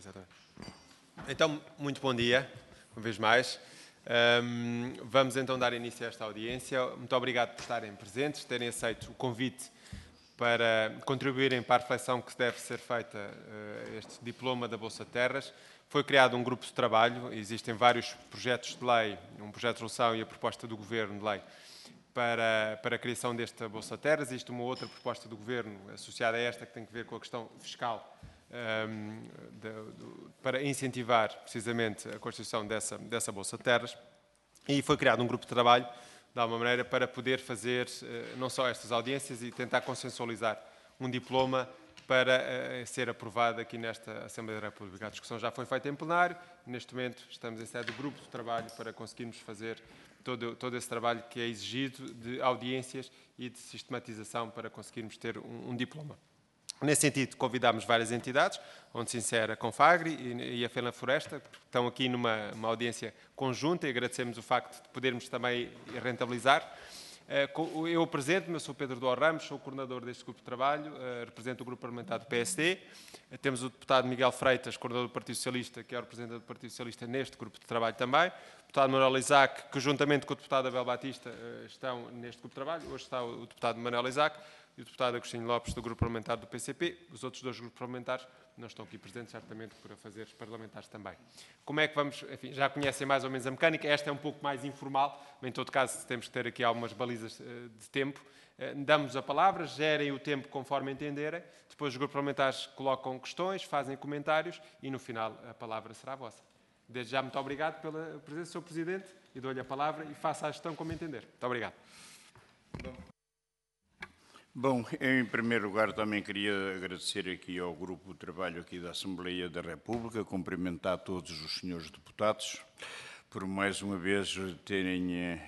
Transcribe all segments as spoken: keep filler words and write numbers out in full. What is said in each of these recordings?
Exatamente. Então, muito bom dia, uma vez mais. Um, vamos então dar início a esta audiência. Muito obrigado por estarem presentes, terem aceito o convite para contribuírem para a reflexão que deve ser feita a uh, este diploma da Bolsa Terras. Foi criado um grupo de trabalho, existem vários projetos de lei, um projeto de resolução e a proposta do Governo de lei para, para a criação desta Bolsa Terras. Existe uma outra proposta do Governo associada a esta que tem a ver com a questão fiscal, Um, de, de, para incentivar precisamente a constituição dessa, dessa Bolsa de Terras, e foi criado um grupo de trabalho, de alguma maneira, para poder fazer uh, não só estas audiências e tentar consensualizar um diploma para uh, ser aprovado aqui nesta Assembleia da República. A discussão já foi feita em plenário, neste momento estamos em sede do grupo de trabalho para conseguirmos fazer todo, todo esse trabalho que é exigido de audiências e de sistematização para conseguirmos ter um, um diploma. Nesse sentido, convidámos várias entidades, onde se insere a Confagri e a Fena Floresta, que estão aqui numa uma audiência conjunta, e agradecemos o facto de podermos também rentabilizar. Eu apresento-me, eu sou Pedro Duarte Ramos, sou o coordenador deste grupo de trabalho, represento o grupo parlamentar do P S D. Temos o deputado Miguel Freitas, coordenador do Partido Socialista, que é o representante do Partido Socialista neste grupo de trabalho também. O deputado Manuel Isaac, que juntamente com o deputado Abel Batista estão neste grupo de trabalho. Hoje está o deputado Manuel Isaac e o deputado Agostinho Lopes, do grupo parlamentar do P C P. Os outros dois grupos parlamentares não estão aqui presentes, certamente por afazeres parlamentares também. Como é que vamos, enfim, já conhecem mais ou menos a mecânica, esta é um pouco mais informal, mas em todo caso temos que ter aqui algumas balizas de tempo. Damos a palavra, gerem o tempo conforme entenderem, depois os grupos parlamentares colocam questões, fazem comentários e no final a palavra será vossa. Desde já, muito obrigado pela presença, senhor Presidente, e dou-lhe a palavra e faça a gestão como entender. Muito obrigado. Bom, em primeiro lugar também queria agradecer aqui ao grupo de trabalho aqui da Assembleia da República, cumprimentar todos os senhores deputados por mais uma vez terem,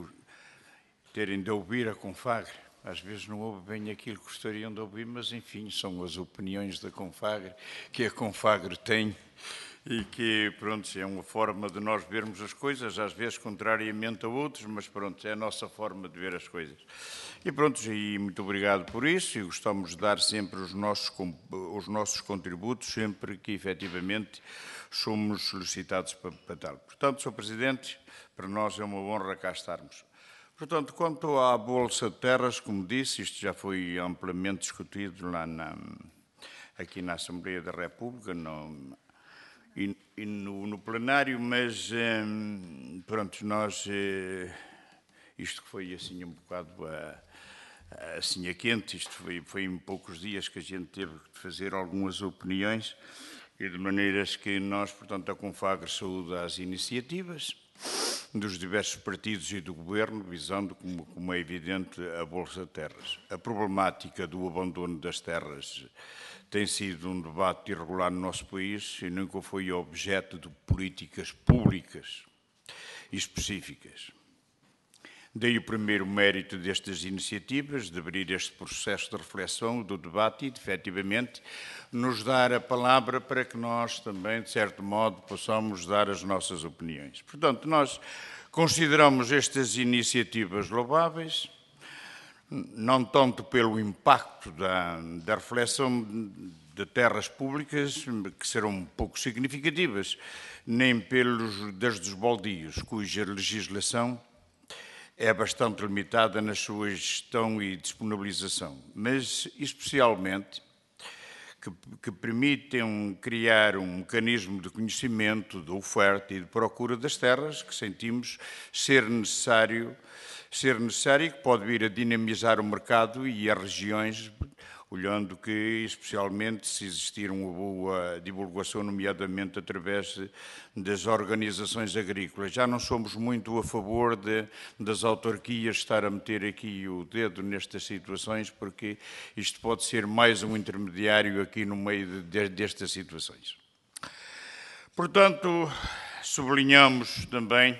terem de ouvir a Confagri. Às vezes não ouvem bem aquilo que gostariam de ouvir, mas enfim, são as opiniões da Confagri, que a Confagri tem e que, pronto, é uma forma de nós vermos as coisas, às vezes contrariamente a outros, mas pronto, é a nossa forma de ver as coisas. E pronto, e muito obrigado por isso, e gostamos de dar sempre os nossos, os nossos contributos, sempre que efetivamente somos solicitados para, para tal. Portanto, senhor Presidente, para nós é uma honra cá estarmos. Portanto, quanto à Bolsa de Terras, como disse, isto já foi amplamente discutido lá na, aqui na Assembleia da República, no, e, e no, no plenário, mas hum, pronto, nós, eh, isto foi assim um bocado a, assim a quente, isto foi, foi em poucos dias que a gente teve que fazer algumas opiniões, e de maneiras que nós, portanto, a Confagri saúda as iniciativas dos diversos partidos e do Governo, visando, como, como é evidente, a Bolsa de Terras. A problemática do abandono das terras tem sido um debate irregular no nosso país e nunca foi objeto de políticas públicas e específicas. Daí o primeiro mérito destas iniciativas, de abrir este processo de reflexão, do debate e, de, efetivamente, nos dar a palavra para que nós também, de certo modo, possamos dar as nossas opiniões. Portanto, nós consideramos estas iniciativas louváveis, não tanto pelo impacto da, da reflexão de terras públicas, que serão pouco significativas, nem pelos das dos baldios, cuja legislação é bastante limitada na sua gestão e disponibilização, mas especialmente que, que permitem criar um mecanismo de conhecimento, de oferta e de procura das terras que sentimos ser necessário, ser necessário e que pode vir a dinamizar o mercado e as regiões, olhando que, especialmente, se existir uma boa divulgação, nomeadamente através das organizações agrícolas. Já não somos muito a favor de, das autarquias estar a meter aqui o dedo nestas situações, porque isto pode ser mais um intermediário aqui no meio de, de, destas situações. Portanto, sublinhamos também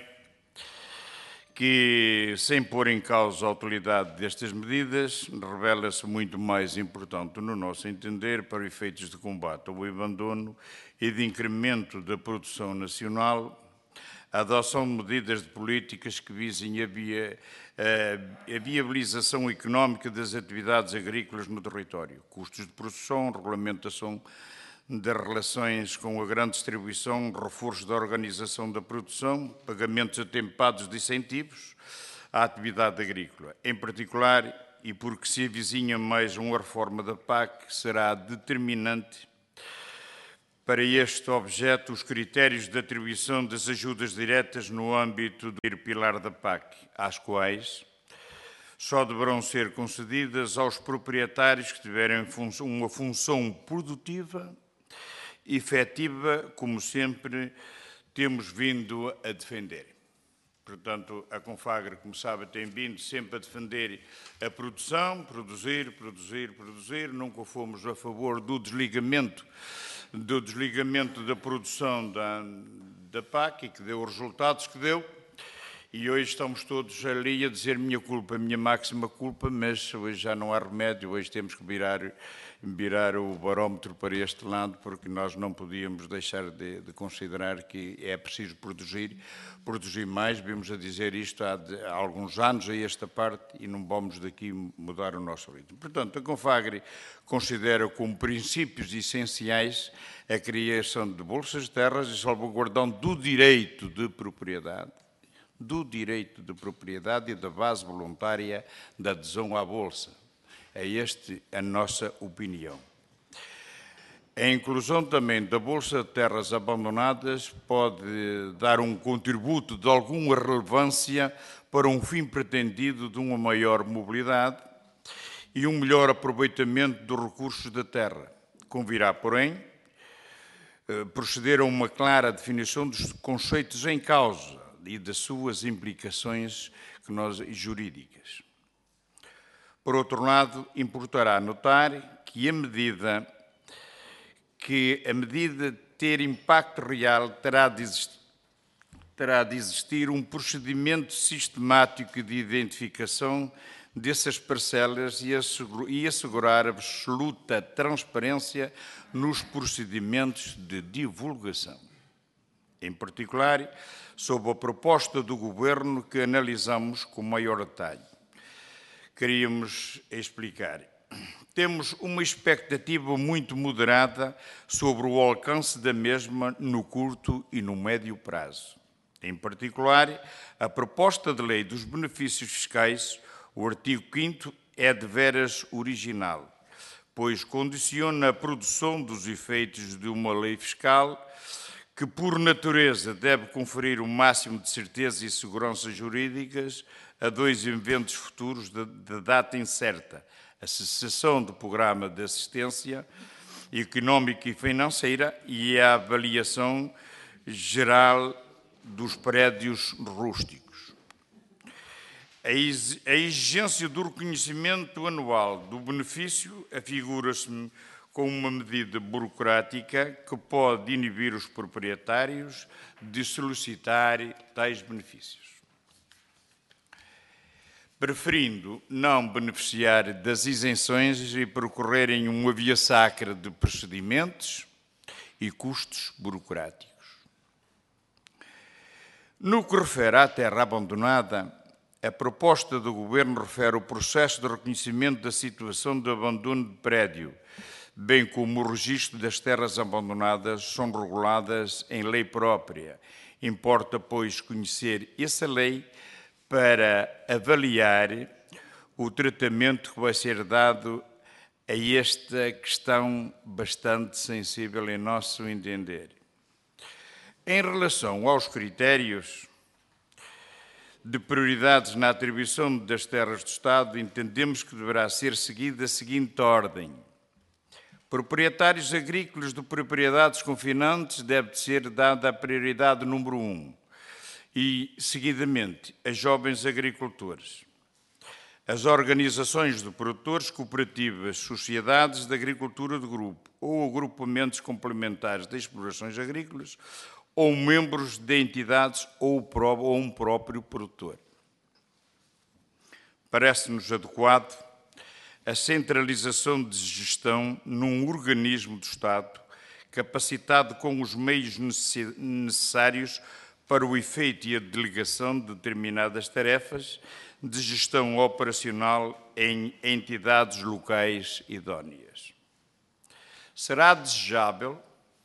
que, sem pôr em causa a utilidade destas medidas, revela-se muito mais importante, no nosso entender, para efeitos de combate ao abandono e de incremento da produção nacional, a adoção de medidas de políticas que visem a, via, a, a viabilização económica das atividades agrícolas no território, custos de produção, regulamentação das relações com a grande distribuição, reforço da organização da produção, pagamentos atempados de incentivos à atividade agrícola. Em particular, e porque se avizinha mais uma reforma da P A C, será determinante para este objeto os critérios de atribuição das ajudas diretas no âmbito do pilar da P A C, às quais só deverão ser concedidas aos proprietários que tiverem uma função produtiva efetiva, como sempre temos vindo a defender. Portanto, a Confagre, como sabe, tem vindo sempre a defender a produção, produzir, produzir, produzir. Nunca fomos a favor do desligamento, do desligamento da produção da, da P A C, que deu os resultados que deu. E hoje estamos todos ali a dizer minha culpa, minha máxima culpa, mas hoje já não há remédio, hoje temos que virar, virar o barómetro para este lado, porque nós não podíamos deixar de, de considerar que é preciso produzir, produzir mais, vimos a dizer isto há, de, há alguns anos a esta parte e não vamos daqui mudar o nosso ritmo. Portanto, a Confagre considera como princípios essenciais a criação de bolsas de terras e salvaguardão do direito de propriedade, do direito de propriedade e da base voluntária da adesão à Bolsa. É esta a nossa opinião. A inclusão também da Bolsa de Terras Abandonadas pode dar um contributo de alguma relevância para um fim pretendido de uma maior mobilidade e um melhor aproveitamento dos recursos da terra. Convirá, porém, proceder a uma clara definição dos conceitos em causa e das suas implicações que nós, jurídicas. Por outro lado, importará notar que a medida que a medida ter impacto real terá de existir, terá de existir um procedimento sistemático de identificação dessas parcelas e assegurar absoluta transparência nos procedimentos de divulgação. Em particular, sob a proposta do Governo que analisamos com maior detalhe. Queríamos explicar. Temos uma expectativa muito moderada sobre o alcance da mesma no curto e no médio prazo. Em particular, a proposta de lei dos benefícios fiscais, o artigo quinto, é de veras original, pois condiciona a produção dos efeitos de uma lei fiscal que, por natureza, deve conferir o máximo de certeza e segurança jurídicas a dois eventos futuros de, de data incerta, a cessação do programa de assistência económica e financeira e a avaliação geral dos prédios rústicos. A exigência do reconhecimento anual do benefício afigura-se com uma medida burocrática que pode inibir os proprietários de solicitar tais benefícios, preferindo não beneficiar das isenções e percorrerem uma via sacra de procedimentos e custos burocráticos. No que refere à terra abandonada, a proposta do Governo refere o processo de reconhecimento da situação de abandono de prédio, bem como o registro das terras abandonadas, são reguladas em lei própria. Importa, pois, conhecer essa lei para avaliar o tratamento que vai ser dado a esta questão bastante sensível em nosso entender. Em relação aos critérios de prioridades na atribuição das terras do Estado, entendemos que deverá ser seguida a seguinte ordem. Proprietários agrícolas de propriedades confinantes deve ser dada a prioridade número um e, seguidamente, a jovens agricultores. As organizações de produtores, cooperativas, sociedades de agricultura de grupo ou agrupamentos complementares de explorações agrícolas ou membros de entidades ou um próprio produtor. Parece-nos adequado a centralização de gestão num organismo do Estado capacitado com os meios necessários para o efeito e a delegação de determinadas tarefas de gestão operacional em entidades locais idóneas. Será desejável,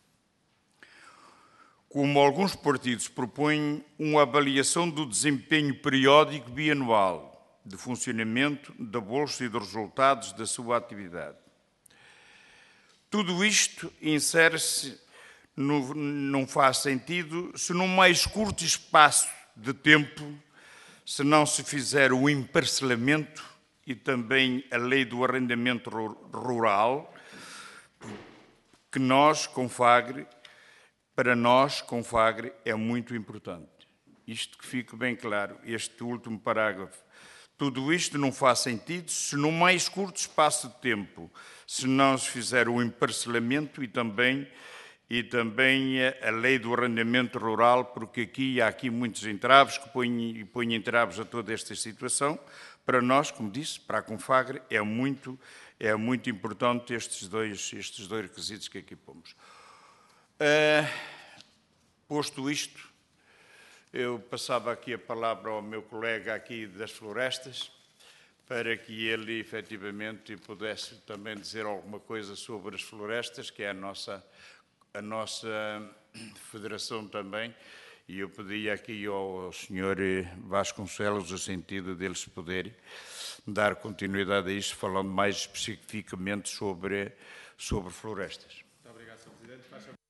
como alguns partidos propõem, uma avaliação do desempenho periódico bianual de funcionamento da Bolsa e dos resultados da sua atividade. Tudo isto insere-se, não faz sentido, se num mais curto espaço de tempo, se não se fizer o emparcelamento e também a lei do arrendamento rural, que nós, Confagre, para nós, Confagre, é muito importante. Isto que fique bem claro, este último parágrafo. Tudo isto não faz sentido se num mais curto espaço de tempo, se não se fizer o emparcelamento e também, e também a lei do arrendamento rural, porque aqui há aqui muitos entraves que põem, põem entraves a toda esta situação. Para nós, como disse, para a Confagre, é muito, é muito importante estes dois, estes dois requisitos que aqui pomos. Uh, posto isto, eu passava aqui a palavra ao meu colega aqui das florestas, para que ele efetivamente pudesse também dizer alguma coisa sobre as florestas, que é a nossa, a nossa federação também, e eu pedi aqui ao senhor Vasconcelos o sentido deles poderem dar continuidade a isto, falando mais especificamente sobre, sobre florestas. Muito obrigado, senhor Presidente. Faz favor.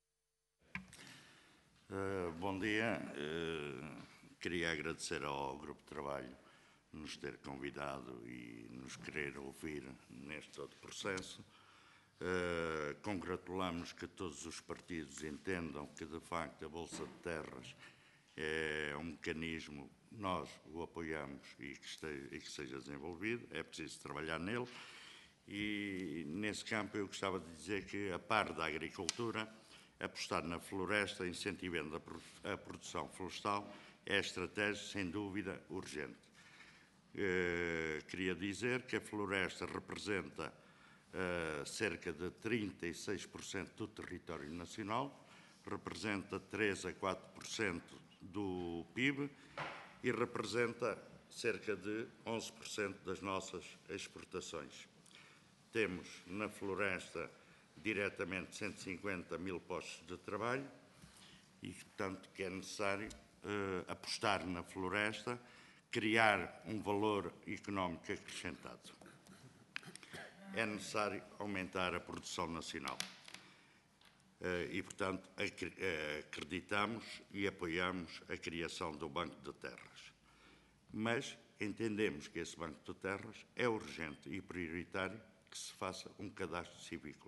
Uh, bom dia. Uh, queria agradecer ao Grupo de Trabalho nos ter convidado e nos querer ouvir neste todo processo. Uh, congratulamos que todos os partidos entendam que, de facto, a Bolsa de Terras é um mecanismo, nós o apoiamos e que, esteja, e que seja desenvolvido, é preciso trabalhar nele. E, nesse campo, eu gostava de dizer que, a par da agricultura, apostar na floresta, incentivando a produção florestal, é estratégia, sem dúvida, urgente. Uh, queria dizer que a floresta representa uh, cerca de trinta e seis por cento do território nacional, representa três a quatro por cento do P I B e representa cerca de onze por cento das nossas exportações. Temos na floresta diretamente cento e cinquenta mil postos de trabalho e, portanto, que é necessário uh, apostar na floresta, criar um valor económico acrescentado. É necessário aumentar a produção nacional. Uh, e, portanto, ac acreditamos e apoiamos a criação do Banco de Terras. Mas entendemos que esse Banco de Terras é urgente e prioritário que se faça um cadastro civícola.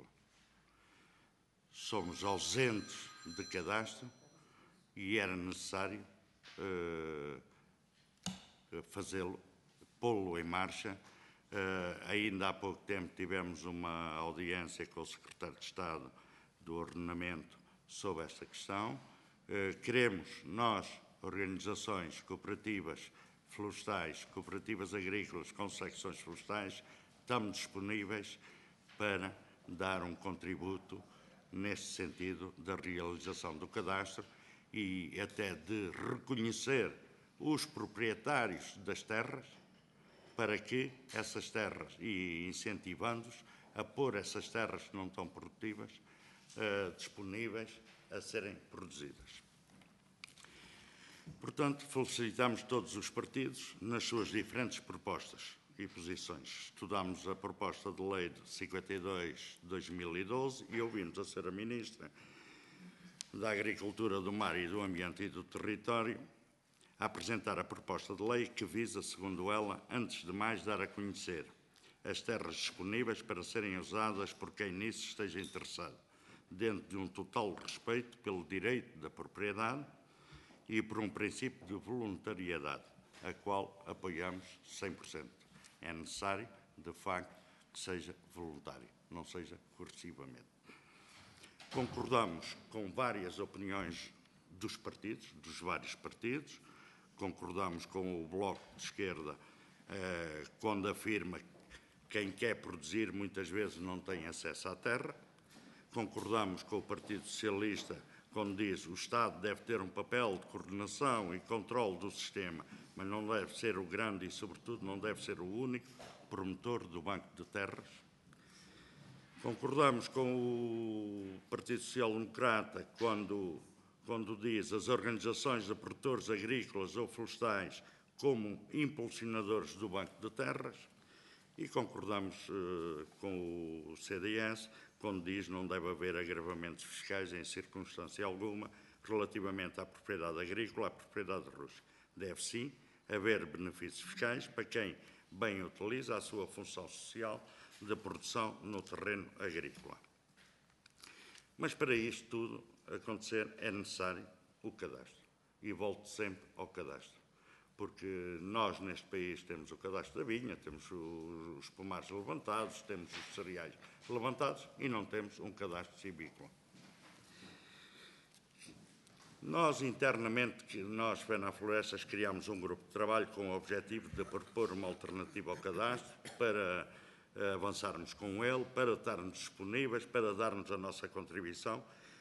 Somos ausentes de cadastro e era necessário uh, fazê-lo, pô-lo em marcha. Uh, ainda há pouco tempo tivemos uma audiência com o Secretário de Estado do Ordenamento sobre esta questão. Uh, queremos, nós, organizações cooperativas florestais, cooperativas agrícolas com secções florestais, estamos disponíveis para dar um contributo nesse sentido da realização do cadastro e até de reconhecer os proprietários das terras para que essas terras, e incentivando-os a pôr essas terras que não estão produtivas, uh, disponíveis a serem produzidas. Portanto, felicitamos todos os partidos nas suas diferentes propostas e posições. Estudámos a proposta de lei de cinquenta e dois de dois mil e doze e ouvimos a senhora Ministra da Agricultura, do Mar e do Ambiente e do Território a apresentar a proposta de lei que visa, segundo ela, antes de mais dar a conhecer as terras disponíveis para serem usadas por quem nisso esteja interessado, dentro de um total respeito pelo direito da propriedade e por um princípio de voluntariedade, a qual apoiamos cem por cento. É necessário, de facto, que seja voluntário, não seja coercivamente. Concordamos com várias opiniões dos partidos, dos vários partidos, concordamos com o Bloco de Esquerda eh, quando afirma que quem quer produzir muitas vezes não tem acesso à terra, concordamos com o Partido Socialista quando diz que o Estado deve ter um papel de coordenação e controle do sistema, mas não deve ser o grande e, sobretudo, não deve ser o único promotor do Banco de Terras. Concordamos com o Partido Social Democrata quando, quando diz as organizações de produtores agrícolas ou florestais como impulsionadores do Banco de Terras, e concordamos eh, com o C D S quando diz que não deve haver agravamentos fiscais em circunstância alguma relativamente à propriedade agrícola, à propriedade russa. Deve sim haver benefícios fiscais para quem bem utiliza a sua função social de produção no terreno agrícola. Mas para isto tudo acontecer é necessário o cadastro. E volto sempre ao cadastro. Porque nós neste país temos o cadastro da vinha, temos os pomares levantados, temos os cereais levantados e não temos um cadastro silvícola. Nós, internamente, nós, FENAFlorestas, criámos um grupo de trabalho com o objetivo de propor uma alternativa ao cadastro para avançarmos com ele, para estarmos disponíveis, para darmos a nossa contribuição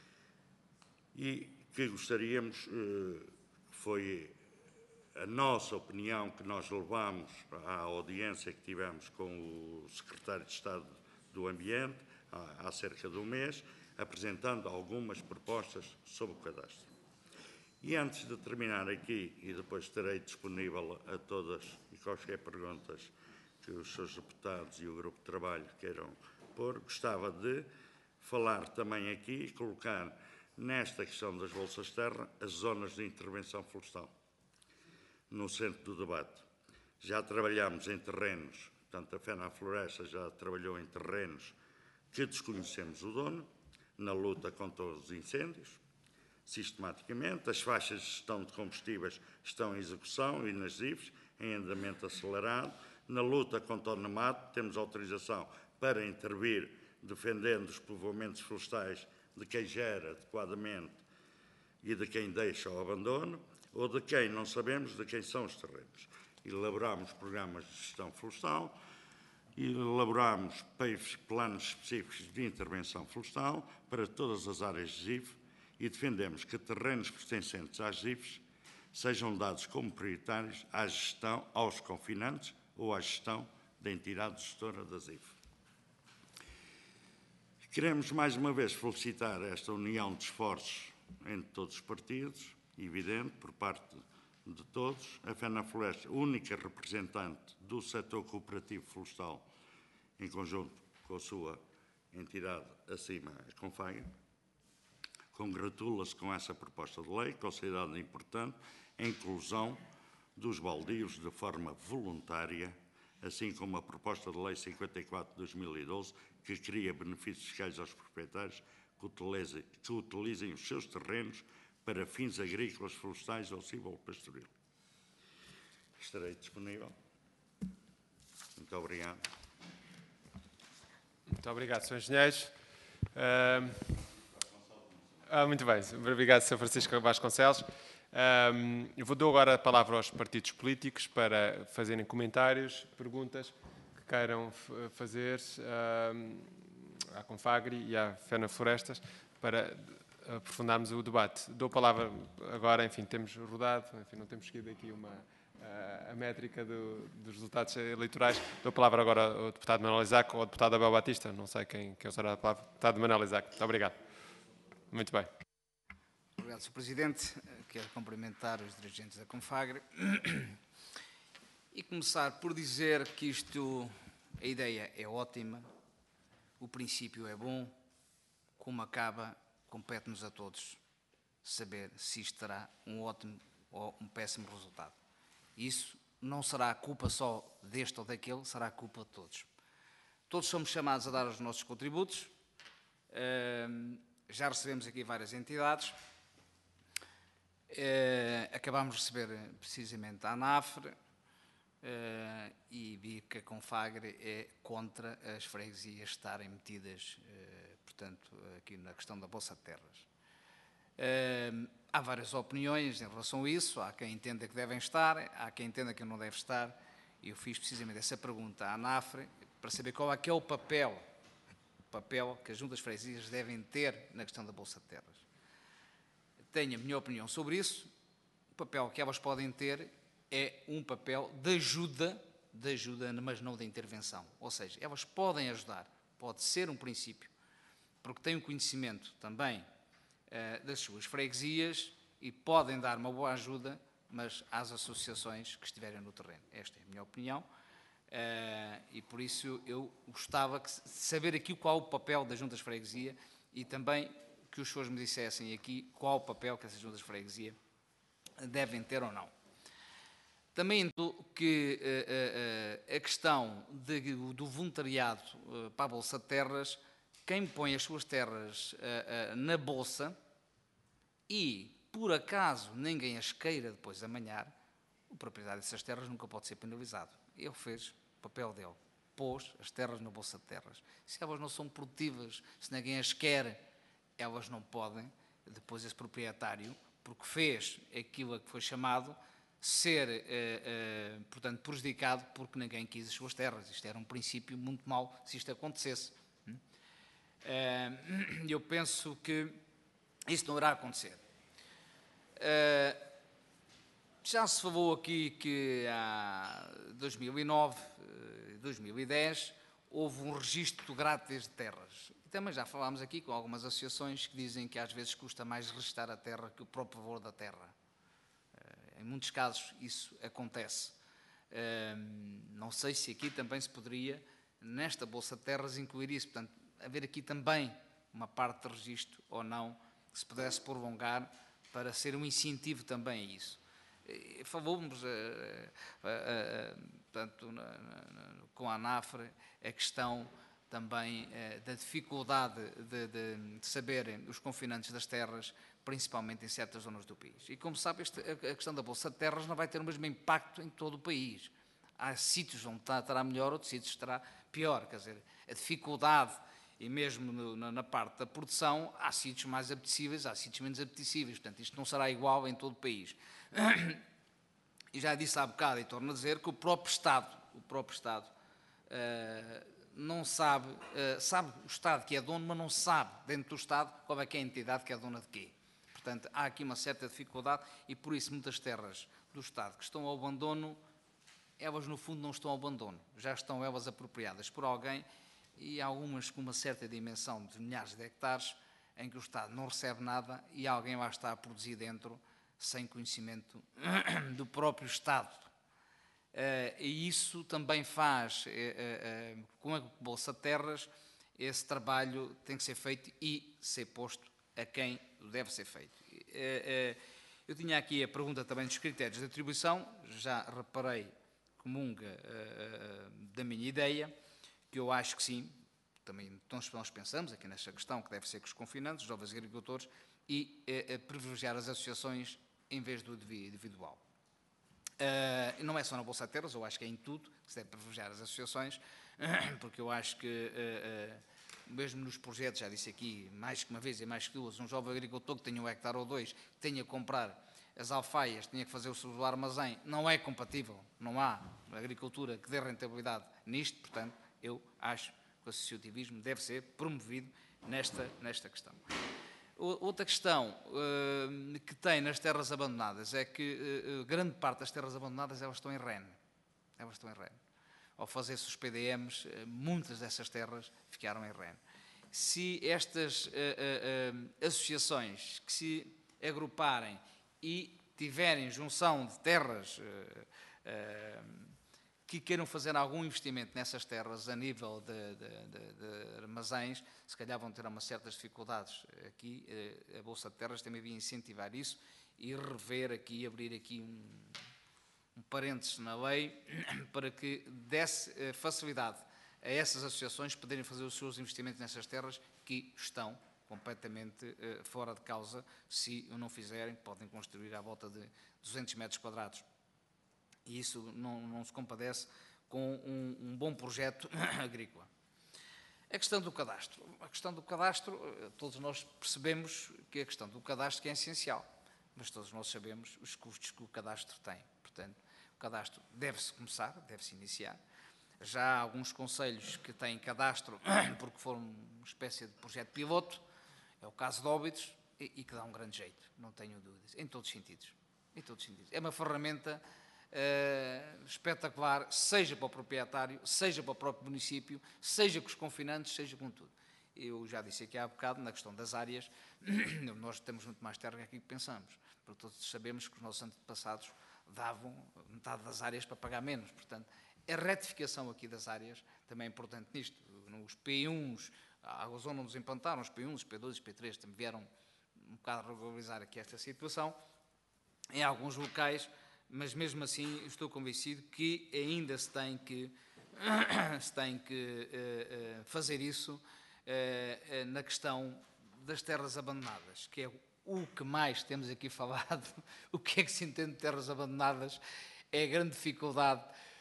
e que gostaríamos, foi a nossa opinião que nós levamos à audiência que tivemos com o Secretário de Estado do Ambiente há, há cerca de um mês, apresentando algumas propostas sobre o cadastro. E antes de terminar aqui, e depois estarei disponível a todas e quaisquer perguntas que os seus deputados e o grupo de trabalho queiram pôr, gostava de falar também aqui e colocar nesta questão das bolsas de terra as zonas de intervenção florestal no centro do debate. Já trabalhamos em terrenos, portanto a FENAFlorestas já trabalhou em terrenos que desconhecemos o dono, na luta contra os incêndios, sistematicamente. As faixas de gestão de combustíveis estão em execução e nas I Fs, em andamento acelerado. Na luta contra o nemato, temos autorização para intervir, defendendo os povoamentos florestais de quem gera adequadamente e de quem deixa ao abandono, ou de quem não sabemos de quem são os terrenos. Elaboramos programas de gestão florestal, elaboramos planos específicos de intervenção florestal para todas as áreas de I F e defendemos que terrenos pertencentes às I Fs sejam dados como prioritários à gestão, aos confinantes ou à gestão da entidade gestora das I F. Queremos mais uma vez felicitar esta união de esforços entre todos os partidos, evidente, por parte de todos. A FENAFlorestas, única representante do setor cooperativo florestal, em conjunto com a sua entidade acima, a CONFAG, congratula-se com essa proposta de lei, considerada importante a inclusão dos baldios de forma voluntária, assim como a proposta de lei cinquenta e quatro de dois mil e doze, que cria benefícios fiscais aos proprietários que utilizem, que utilizem os seus terrenos para fins agrícolas, florestais ou silvopastoril. Estarei disponível. Muito obrigado. Muito obrigado, senhor Engenheiro. Uh, ah, muito bem, obrigado, senhor Francisco Vasconcelos. Um, eu vou dar agora a palavra aos partidos políticos para fazerem comentários, perguntas que queiram fazer um, à Confagri e à FENAFlorestas para aprofundarmos o debate. Dou a palavra agora, enfim, temos rodado, enfim, não temos seguido aqui uma, a, a métrica do, dos resultados eleitorais. Dou a palavra agora ao deputado Manuel Isaac ou ao deputado Abel Batista, não sei quem, quem usará a palavra. Deputado Manuel Isaac, muito obrigado. Muito bem. Obrigado, senhor Presidente. Quero cumprimentar os dirigentes da Confagri e começar por dizer que isto, a ideia é ótima, o princípio é bom, como acaba, compete-nos a todos saber se isto terá um ótimo ou um péssimo resultado. Isso não será culpa só deste ou daquele, será culpa de todos. Todos somos chamados a dar os nossos contributos, já recebemos aqui várias entidades. Uh, acabámos de receber precisamente a ANAFRE uh, e vi que a Confagri é contra as freguesias estarem metidas, uh, portanto, aqui na questão da Bolsa de Terras. Uh, há várias opiniões em relação a isso, há quem entenda que devem estar, há quem entenda que não deve estar, e eu fiz precisamente essa pergunta à ANAFRE para saber qual é que é o papel, o papel que as juntas freguesias devem ter na questão da Bolsa de Terras. Tenho a minha opinião sobre isso. O papel que elas podem ter é um papel de ajuda, de ajuda, mas não de intervenção. Ou seja, elas podem ajudar, pode ser um princípio, porque tem um conhecimento também uh, das suas freguesias e podem dar uma boa ajuda, mas às associações que estiverem no terreno. Esta é a minha opinião. Uh, e por isso eu gostava de saber aqui qual o papel das juntas de freguesia e também que os senhores me dissessem aqui qual o papel que essas juntas de freguesia devem ter ou não. Também que uh, uh, a questão de, do voluntariado uh, para a Bolsa de Terras, quem põe as suas terras uh, uh, na Bolsa e, por acaso, ninguém as queira depois amanhar, o proprietário dessas terras nunca pode ser penalizado. Ele fez o papel dele, pôs as terras na Bolsa de Terras. Se elas não são produtivas, se ninguém as quer, elas não podem, depois esse proprietário, porque fez aquilo a que foi chamado, ser, eh, eh, portanto, prejudicado porque ninguém quis as suas terras. Isto era um princípio muito mau se isto acontecesse. Eh, eu penso que isso não irá acontecer. Eh, Já se falou aqui que há dois mil e nove, dois mil e dez, houve um registro grátis de terras. E também já falámos aqui com algumas associações que dizem que às vezes custa mais registrar a terra que o próprio valor da terra. Em muitos casos isso acontece. Não sei se aqui também se poderia, nesta Bolsa de Terras, incluir isso. Portanto, haver aqui também uma parte de registro ou não, que se pudesse prolongar para ser um incentivo também a isso. Falou-nos, uh, uh, uh, portanto, na, na, com a ANAFRE, a questão também uh, da dificuldade de, de, de saberem os confinantes das terras, principalmente em certas zonas do país. E como sabe, este, a, a questão da Bolsa de Terras não vai ter o mesmo impacto em todo o país. Há sítios onde estará melhor, outros sítios estará pior. Quer dizer, a dificuldade, e mesmo no, na, na parte da produção, há sítios mais apetecíveis, há sítios menos apetecíveis. Portanto, isto não será igual em todo o país. E já disse há bocado, e torno a dizer, que o próprio Estado, o próprio Estado uh, não sabe, uh, sabe o Estado que é dono, mas não sabe, dentro do Estado, qual é que é a entidade que é dona de quê. Portanto, há aqui uma certa dificuldade e, por isso, muitas terras do Estado que estão ao abandono, elas, no fundo, não estão ao abandono. Já estão elas apropriadas por alguém e algumas com uma certa dimensão de milhares de hectares em que o Estado não recebe nada e alguém lá está a produzir dentro sem conhecimento do próprio Estado. Uh, e isso também faz, uh, uh, uh, com a Bolsa de Terras, esse trabalho tem que ser feito e ser posto a quem deve ser feito. Uh, uh, eu tinha aqui a pergunta também dos critérios de atribuição, já reparei, comunga uh, uh, da minha ideia, que eu acho que sim, também nós pensamos aqui nesta questão, que deve ser com os confinantes, os jovens agricultores, e uh, uh, privilegiar as associações em vez do individual. Uh, não é só na Bolsa de Terras, eu acho que é em tudo que se deve privilegiar as associações, porque eu acho que, uh, uh, mesmo nos projetos, já disse aqui mais que uma vez e mais que duas, um jovem agricultor que tenha um hectare ou dois, que tenha que comprar as alfaias, tenha que fazer o seu armazém, não é compatível, não há agricultura que dê rentabilidade nisto, portanto, eu acho que o associativismo deve ser promovido nesta, nesta questão. Outra questão uh, que tem nas terras abandonadas é que uh, grande parte das terras abandonadas elas estão em R E N. Elas estão em R E N. Ao fazer-se os P D Ms, uh, muitas dessas terras ficaram em R E N. Se estas uh, uh, uh, associações que se agruparem e tiverem junção de terras uh, uh, que queiram fazer algum investimento nessas terras a nível de, de, de, de armazéns, se calhar vão ter uma certas dificuldades aqui. A Bolsa de Terras também devia incentivar isso e rever aqui, abrir aqui um, um parênteses na lei para que desse facilidade a essas associações poderem fazer os seus investimentos nessas terras que estão completamente uh, fora de causa. Se o não fizerem, podem construir à volta de duzentos metros quadrados. E isso não, não se compadece com um, um bom projeto agrícola. A questão do cadastro. A questão do cadastro, todos nós percebemos que a questão do cadastro que é essencial, mas todos nós sabemos os custos que o cadastro tem. Portanto, o cadastro deve-se começar, deve-se iniciar. Já há alguns concelhos que têm cadastro porque foram uma espécie de projeto piloto, é o caso de Óbidos, e, e que dá um grande jeito, não tenho dúvidas, em todos os sentidos. Em todos os sentidos. É uma ferramenta uh, espetacular, seja para o proprietário, seja para o próprio município, seja com os confinantes, seja com tudo. Eu já disse aqui há bocado, na questão das áreas, nós temos muito mais terra que aquilo que pensamos, porque todos sabemos que os nossos antepassados davam metade das áreas para pagar menos. Portanto, a retificação aqui das áreas também é importante nisto. Os P uns, a zona onde nos implantaram, os P uns, os P dois, os P três, também vieram um bocado regularizar aqui esta situação, em alguns locais, mas mesmo assim estou convencido que ainda se tem que, se tem que uh, uh, fazer isso uh, uh, na questão das terras abandonadas, que é o que mais temos aqui falado. O que é que se entende de terras abandonadas? É a grande dificuldade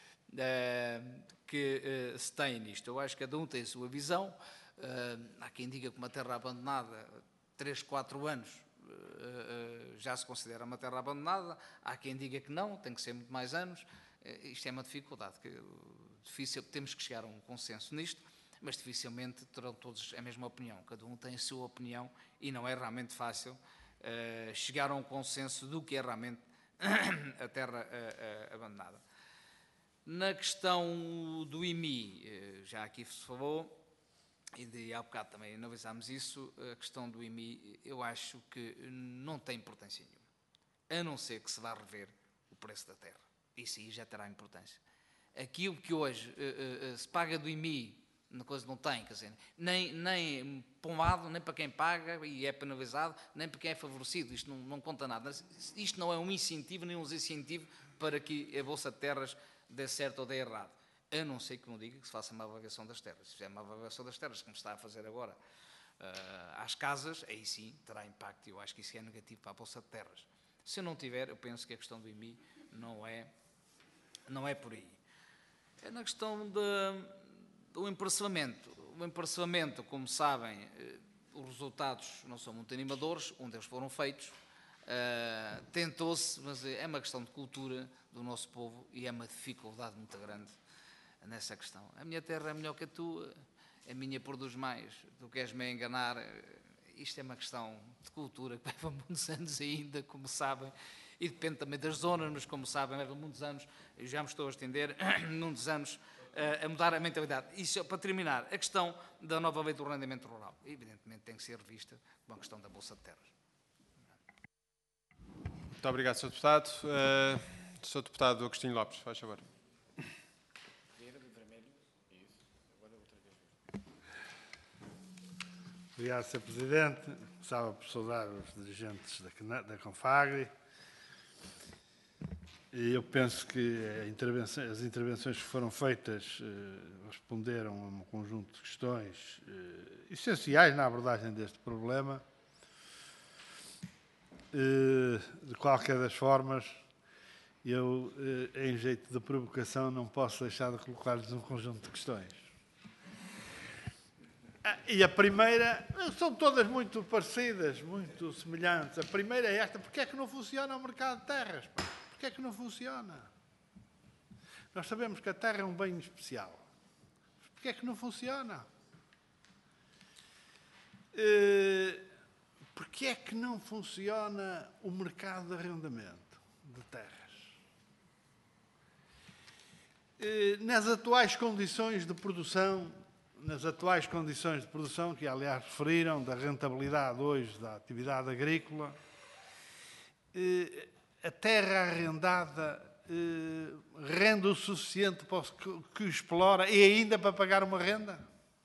uh, que uh, se tem nisto. Eu acho que cada um tem a sua visão. Uh, há quem diga que uma terra abandonada, três, quatro anos, uh, uh, já se considera uma terra abandonada. Há quem diga que não, tem que ser muito mais anos. Uh, isto é uma dificuldade. Que, uh, difícil, temos que chegar a um consenso nisto, mas dificilmente terão todos a mesma opinião. Cada um tem a sua opinião e não é realmente fácil uh, chegar a um consenso do que é realmente a terra uh, uh, abandonada. Na questão do I M I, uh, já aqui se falou, e de há bocado também analisámos isso, a questão do I M I, eu acho que não tem importância nenhuma, a não ser que se vá rever o preço da terra. Isso aí já terá importância. Aquilo que hoje uh, uh, se paga do I M I, uma coisa não tem, quer dizer, nem, nem para um lado, nem para quem paga e é penalizado, nem para quem é favorecido, isto não, não conta nada. Isto não é um incentivo, nem um desincentivo para que a Bolsa de Terras dê certo ou dê errado. A não ser que me diga que se faça uma avaliação das terras. Se fizer uma avaliação das terras, como se está a fazer agora uh, às casas, aí sim terá impacto. Eu acho que isso é negativo para a Bolsa de Terras. Se eu não tiver, eu penso que a questão do I M I não é, não é por aí. É na questão de... O emparcelamento. O emparcelamento, como sabem, os resultados não são muito animadores, um deles foram feitos. Uh, tentou-se, mas é uma questão de cultura do nosso povo e é uma dificuldade muito grande nessa questão. A minha terra é melhor que a tua, a minha produz mais, tu queres-me enganar. Isto é uma questão de cultura que leva muitos anos ainda, como sabem, e depende também das zonas, mas como sabem, leva muitos anos, eu já me estou a estender, num dos anos, a mudar a mentalidade. Isso, para terminar, a questão da nova lei do rendimento rural. Evidentemente tem que ser revista como a questão da Bolsa de Terras. Muito obrigado, senhor Deputado. Uh, senhor Deputado Agostinho Lopes, faz favor. Obrigado, senhor Presidente. Começava por saudar os dirigentes da, da Confagri. E eu penso que a intervenção, as intervenções que foram feitas eh, responderam a um conjunto de questões eh, essenciais na abordagem deste problema. Eh, de qualquer das formas, eu, eh, em jeito de provocação, não posso deixar de colocar-lhes um conjunto de questões. Ah, e a primeira, são todas muito parecidas, muito semelhantes. A primeira é esta: porque é que não funciona o mercado de terras? Pá? Porquê é que não funciona? Nós sabemos que a terra é um bem especial. Porquê é que não funciona? Porquê é que não funciona o mercado de arrendamento de terras? Nas atuais condições de produção, nas atuais condições de produção, que aliás referiram, da rentabilidade hoje da atividade agrícola, a terra arrendada eh, rende o suficiente para os que, que explora e ainda para pagar uma renda?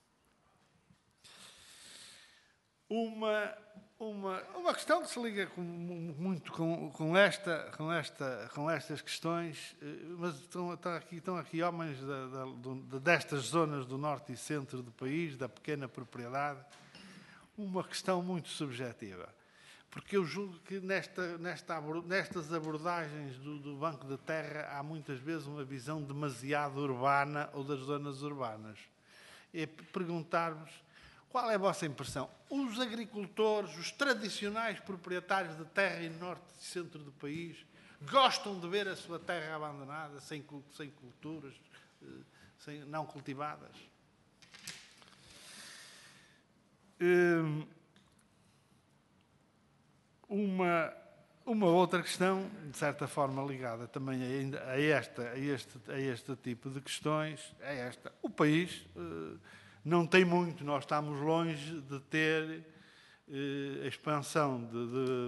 Uma, uma, uma questão que se liga com, muito com, com, esta, com, esta, com estas questões, eh, mas estão, estão, aqui, estão aqui homens da, da, do, destas zonas do norte e centro do país, da pequena propriedade, uma questão muito subjetiva. Porque eu julgo que nesta, nesta, nestas abordagens do, do Banco da Terra há muitas vezes uma visão demasiado urbana ou das zonas urbanas. É perguntar-vos qual é a vossa impressão. Os agricultores, os tradicionais proprietários de terra em norte e centro do país, gostam de ver a sua terra abandonada, sem, sem culturas, sem, não cultivadas? Hum, Uma, uma outra questão, de certa forma ligada também ainda a, esta, a, este, a este tipo de questões, é esta. O país eh, não tem muito, nós estamos longe de ter eh, a expansão de,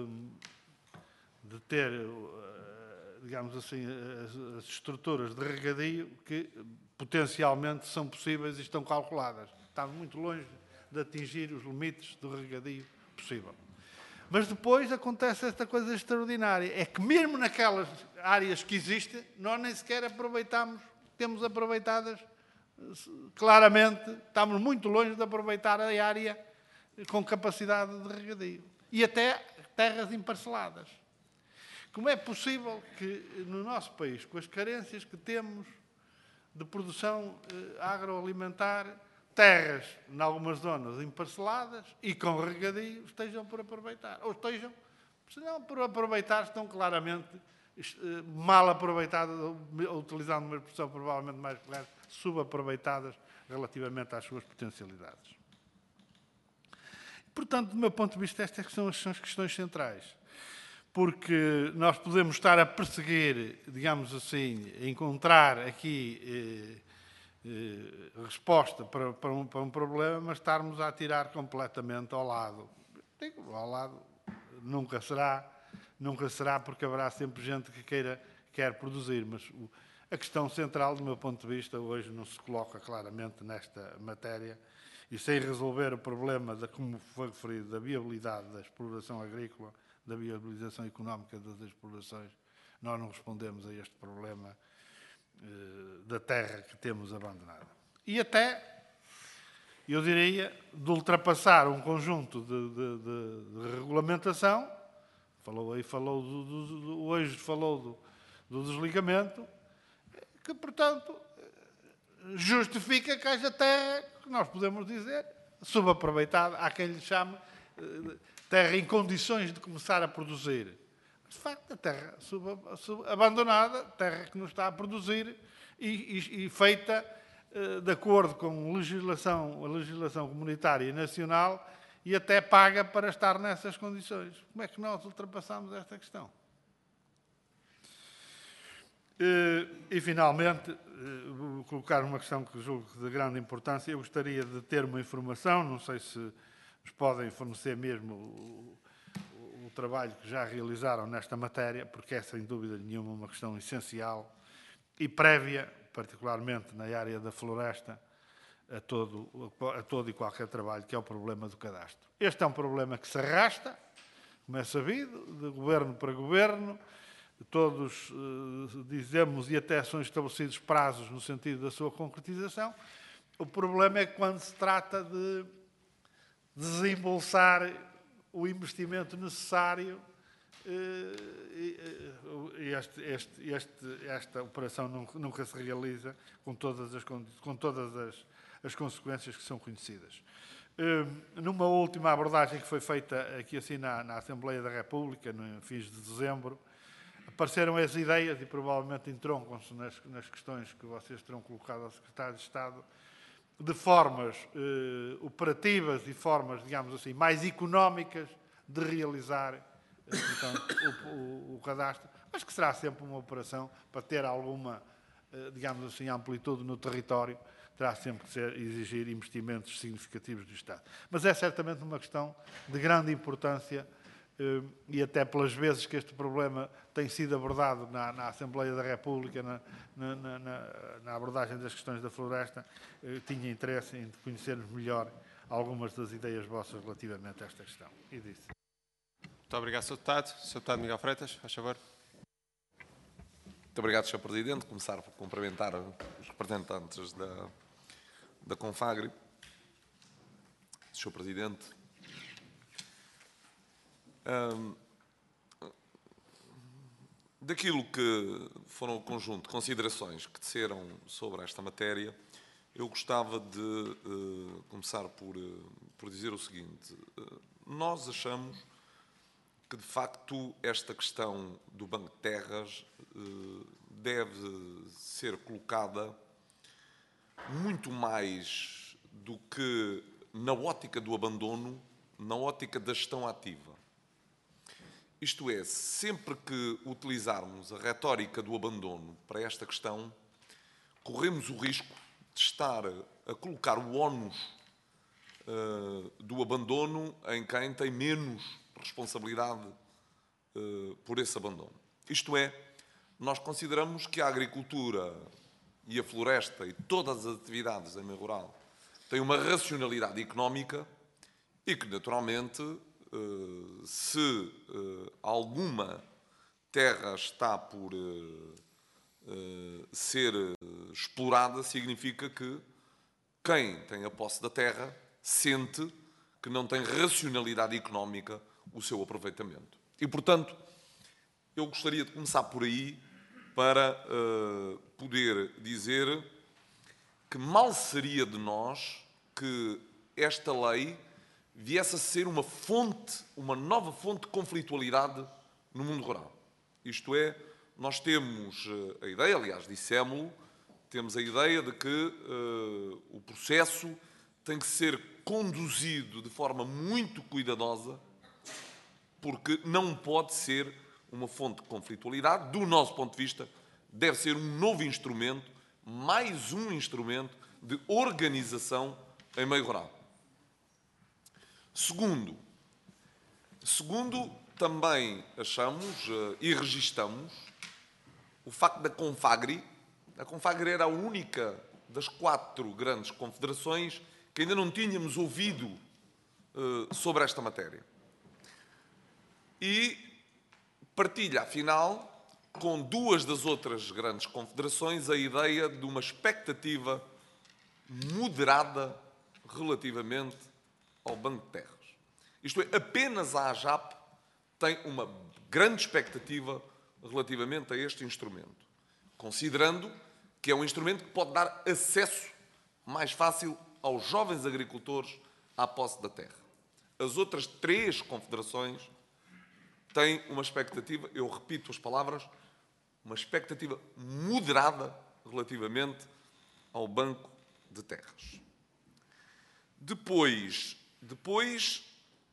de, de ter, eh, digamos assim, as, as estruturas de regadio que potencialmente são possíveis e estão calculadas. Estamos muito longe de atingir os limites do regadio possível. Mas depois acontece esta coisa extraordinária, é que mesmo naquelas áreas que existem, nós nem sequer aproveitamos, temos aproveitadas claramente, estamos muito longe de aproveitar a área com capacidade de regadio. E até terras emparceladas. Como é possível que no nosso país, com as carências que temos de produção agroalimentar, terras, em algumas zonas, emparceladas e com regadio, estejam por aproveitar. Ou estejam, se não por aproveitar, estão claramente mal aproveitadas, ou utilizando uma expressão provavelmente mais correta, subaproveitadas relativamente às suas potencialidades. Portanto, do meu ponto de vista, estas são as, são as questões centrais. Porque nós podemos estar a perseguir, digamos assim, encontrar aqui eh, eh, resposta para, para, um, para um problema, mas estarmos a atirar completamente ao lado. Digo, ao lado nunca será, nunca será, porque haverá sempre gente que queira, quer produzir, mas o, a questão central, do meu ponto de vista, hoje não se coloca claramente nesta matéria, e sem resolver o problema, da, como foi referido, da viabilidade da exploração agrícola, da viabilização económica das explorações, nós não respondemos a este problema eh, da terra que temos abandonada. E até, eu diria, de ultrapassar um conjunto de, de, de, de regulamentação, falou aí, falou do, do, do, hoje falou do, do desligamento, que, portanto, justifica que haja terra, que nós podemos dizer, subaproveitada, há quem lhe chame eh, terra em condições de começar a produzir. De facto, a terra sub, sub, abandonada, terra que não está a produzir e, e, e feita eh, de acordo com legislação, a legislação comunitária e nacional e até paga para estar nessas condições. Como é que nós ultrapassamos esta questão? E, e finalmente, vou colocar uma questão que julgo de grande importância. Eu gostaria de ter uma informação, não sei se nos podem fornecer mesmo o, o, o trabalho que já realizaram nesta matéria, porque é, sem dúvida nenhuma, uma questão essencial e prévia, particularmente na área da floresta, a todo, a todo e qualquer trabalho, que é o problema do cadastro. Este é um problema que se arrasta, como é sabido, de governo para governo. Todos uh, dizemos, e até são estabelecidos prazos no sentido da sua concretização. O problema é quando se trata de desembolsar o investimento necessário, e este, este, este, esta operação nunca se realiza com todas as, com todas as, as consequências que são conhecidas. Numa última abordagem que foi feita aqui assim na, na Assembleia da República, no fins de dezembro, apareceram as ideias, e provavelmente entroncam-se nas, nas questões que vocês terão colocado ao Secretário de Estado, de formas eh, operativas e formas, digamos assim, mais económicas de realizar eh, portanto, o, o, o cadastro, mas que será sempre uma operação para ter alguma, eh, digamos assim, amplitude no território, terá sempre que ser, exigir investimentos significativos do Estado. Mas é certamente uma questão de grande importância eh, e até pelas vezes que este problema tem sido abordado na, na Assembleia da República, na, na, na, na abordagem das questões da floresta, eh, tinha interesse em conhecermos melhor algumas das ideias vossas relativamente a esta questão. E disse. Muito obrigado, senhor Deputado. senhor Deputado Miguel Freitas, faz favor. Muito obrigado, senhor Presidente. Começar por cumprimentar os representantes da, da Confagri. senhor Presidente. Um, daquilo que foram o conjunto de considerações que teceram sobre esta matéria, eu gostava de uh, começar por, uh, por dizer o seguinte. Uh, nós achamos que, de facto, esta questão do Banco de Terras uh, deve ser colocada muito mais do que na ótica do abandono, na ótica da gestão ativa. Isto é, sempre que utilizarmos a retórica do abandono para esta questão, corremos o risco de estar a colocar o ónus uh, do abandono em quem tem menos responsabilidade uh, por esse abandono. Isto é, nós consideramos que a agricultura e a floresta e todas as atividades em meio rural têm uma racionalidade económica e que, naturalmente, uh, se uh, alguma terra está por uh, uh, ser uh, explorada, significa que quem tem a posse da terra sente que não tem racionalidade económica o seu aproveitamento. E, portanto, eu gostaria de começar por aí para uh, poder dizer que mal seria de nós que esta lei viesse a ser uma fonte, uma nova fonte de conflitualidade no mundo rural. Isto é, nós temos a ideia, aliás, dissemos-lo, temos a ideia de que uh, o processo tem que ser conduzido de forma muito cuidadosa, porque não pode ser uma fonte de conflitualidade. Do nosso ponto de vista, deve ser um novo instrumento, mais um instrumento de organização em meio rural. Segundo, segundo também achamos uh, e registamos o facto da Confagri. A Confagri era a única das quatro grandes confederações que ainda não tínhamos ouvido uh, sobre esta matéria. E partilha, afinal, com duas das outras grandes confederações, a ideia de uma expectativa moderada relativamente ao Banco de Terras. Isto é, apenas a AJAP tem uma grande expectativa relativamente a este instrumento, considerando que é um instrumento que pode dar acesso mais fácil aos jovens agricultores à posse da terra. As outras três confederações têm uma expectativa, eu repito as palavras, uma expectativa moderada relativamente ao Banco de Terras. Depois, depois,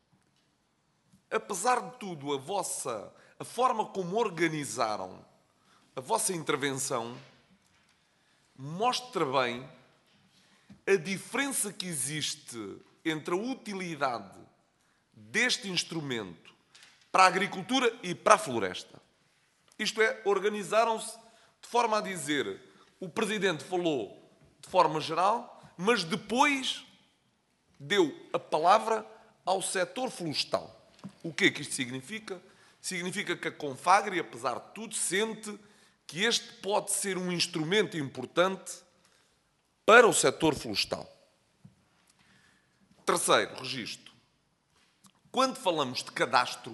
apesar de tudo, a vossa, a forma como organizaram a vossa intervenção mostra bem a diferença que existe entre a utilidade deste instrumento para a agricultura e para a floresta. Isto é, organizaram-se de forma a dizer, o Presidente falou de forma geral, mas depois deu a palavra ao setor florestal. O que é que isto significa? Significa que a Confagri, apesar de tudo, sente que este pode ser um instrumento importante para o setor florestal. Terceiro registro. Quando falamos de cadastro,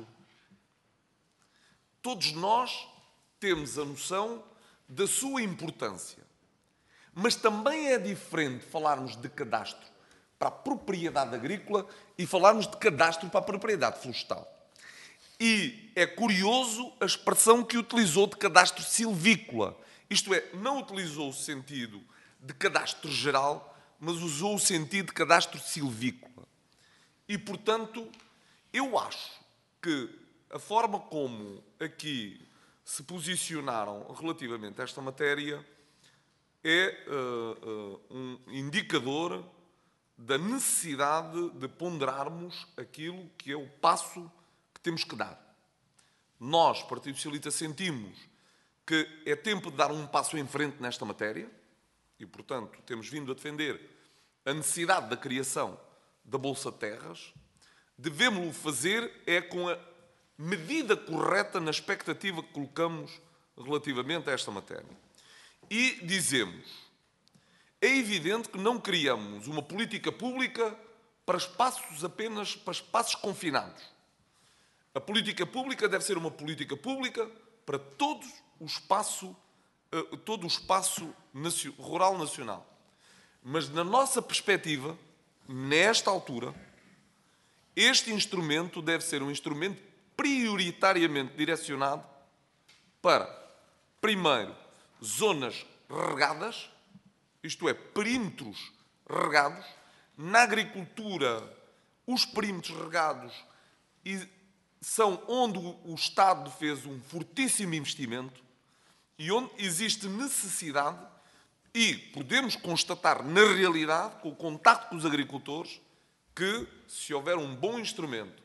todos nós temos a noção da sua importância. Mas também é diferente falarmos de cadastro para a propriedade agrícola e falarmos de cadastro para a propriedade florestal. E é curioso a expressão que utilizou de cadastro silvícola. Isto é, não utilizou o sentido de cadastro geral, mas usou o sentido de cadastro silvícola. E, portanto, eu acho que a forma como aqui se posicionaram relativamente a esta matéria é uh, uh, um indicador da necessidade de ponderarmos aquilo que é o passo que temos que dar. Nós, Partido Socialista, sentimos que é tempo de dar um passo em frente nesta matéria e, portanto, temos vindo a defender a necessidade da criação da Bolsa de Terras. Devemos-lo fazer é com a medida correta na expectativa que colocamos relativamente a esta matéria. E dizemos, é evidente que não criamos uma política pública para espaços apenas para espaços confinados. A política pública deve ser uma política pública para todo o espaço, todo o espaço rural nacional. Mas, na nossa perspectiva, nesta altura, este instrumento deve ser um instrumento prioritariamente direcionado para, primeiro, zonas regadas, isto é, perímetros regados. Na agricultura, os perímetros regados são onde o Estado fez um fortíssimo investimento e onde existe necessidade, e podemos constatar na realidade, com o contacto com os agricultores, que se houver um bom instrumento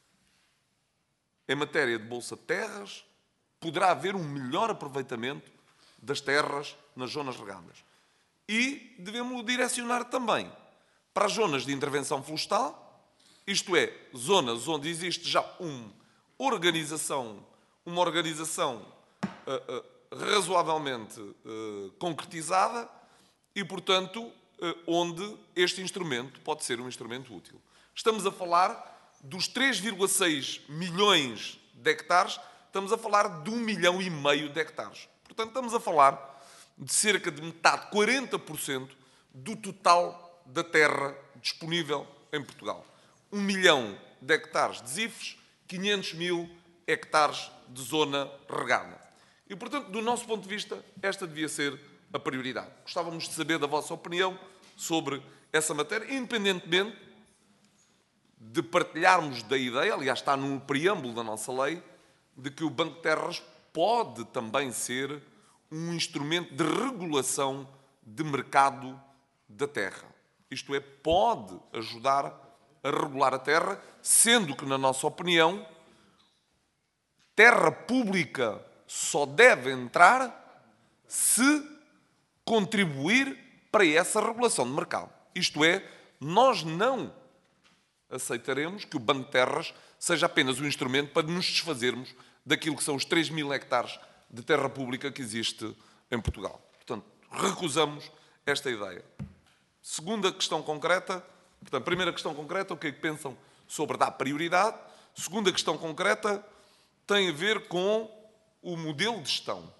em matéria de Bolsa de Terras, poderá haver um melhor aproveitamento das terras nas zonas regadas. E devemos direcionar também para as zonas de intervenção florestal, isto é, zonas onde existe já uma organização, uma organização uh, uh, razoavelmente uh, concretizada e, portanto, uh, onde este instrumento pode ser um instrumento útil. Estamos a falar dos três vírgula seis milhões de hectares, estamos a falar de um milhão e meio de hectares. Portanto, estamos a falar de cerca de metade, quarenta por cento do total da terra disponível em Portugal. Um milhão de hectares de zifres, quinhentos mil hectares de zona regada. E, portanto, do nosso ponto de vista, esta devia ser a prioridade. Gostávamos de saber da vossa opinião sobre essa matéria, independentemente de partilharmos da ideia, aliás, está no preâmbulo da nossa lei, de que o Banco de Terras pode também ser um instrumento de regulação de mercado da terra. Isto é, pode ajudar a regular a terra, sendo que, na nossa opinião, terra pública só deve entrar se contribuir para essa regulação de mercado. Isto é, nós não aceitaremos que o Banco de Terras seja apenas um instrumento para nos desfazermos daquilo que são os três mil hectares de terra pública que existe em Portugal. Portanto, recusamos esta ideia. Segunda questão concreta, portanto, primeira questão concreta, o que é que pensam sobre dar prioridade? Segunda questão concreta tem a ver com o modelo de gestão.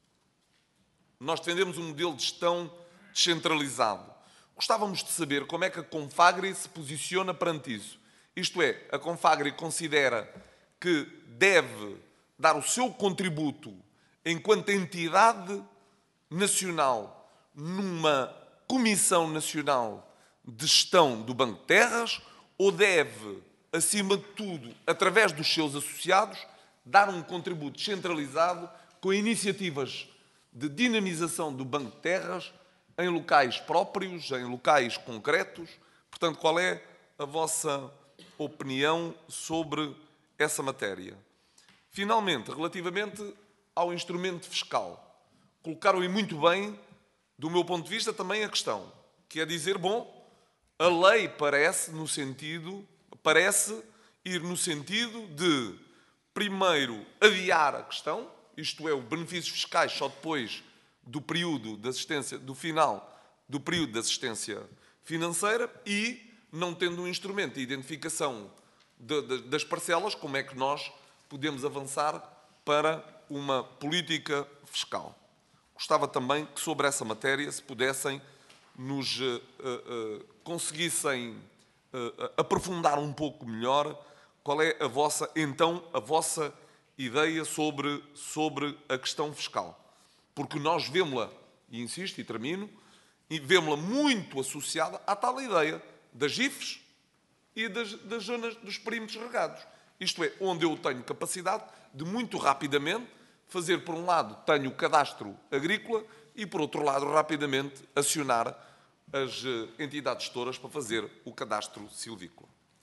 Nós defendemos um modelo de gestão descentralizado. Gostávamos de saber como é que a Confagri se posiciona perante isso. Isto é, a Confagri considera que deve dar o seu contributo enquanto entidade nacional numa Comissão Nacional de Gestão do Banco de Terras, ou deve, acima de tudo, através dos seus associados, dar um contributo descentralizado com iniciativas de dinamização do Banco de Terras em locais próprios, em locais concretos? Portanto, qual é a vossa opinião sobre essa matéria? Finalmente, relativamente ao instrumento fiscal, colocaram-me muito bem, do meu ponto de vista, também a questão, que é dizer, bom, a lei parece no sentido, parece ir no sentido de, primeiro, adiar a questão, isto é, os benefícios fiscais só depois do período de assistência, do final do período de assistência financeira, e, não tendo um instrumento de identificação de, de, das parcelas, como é que nós podemos avançar para uma política fiscal. Gostava também que sobre essa matéria se pudessem nos uh, uh, conseguissem uh, aprofundar um pouco melhor qual é a vossa, então, a vossa ideia sobre, sobre a questão fiscal. Porque nós vemos-la, e insisto e termino, e vemos-la muito associada à tal ideia das I F Es e das, das zonas dos perímetros regados. Isto é, onde eu tenho capacidade de muito rapidamente fazer, por um lado, tenho o cadastro agrícola e, por outro lado, rapidamente acionar as entidades gestoras para fazer o cadastro silvícola.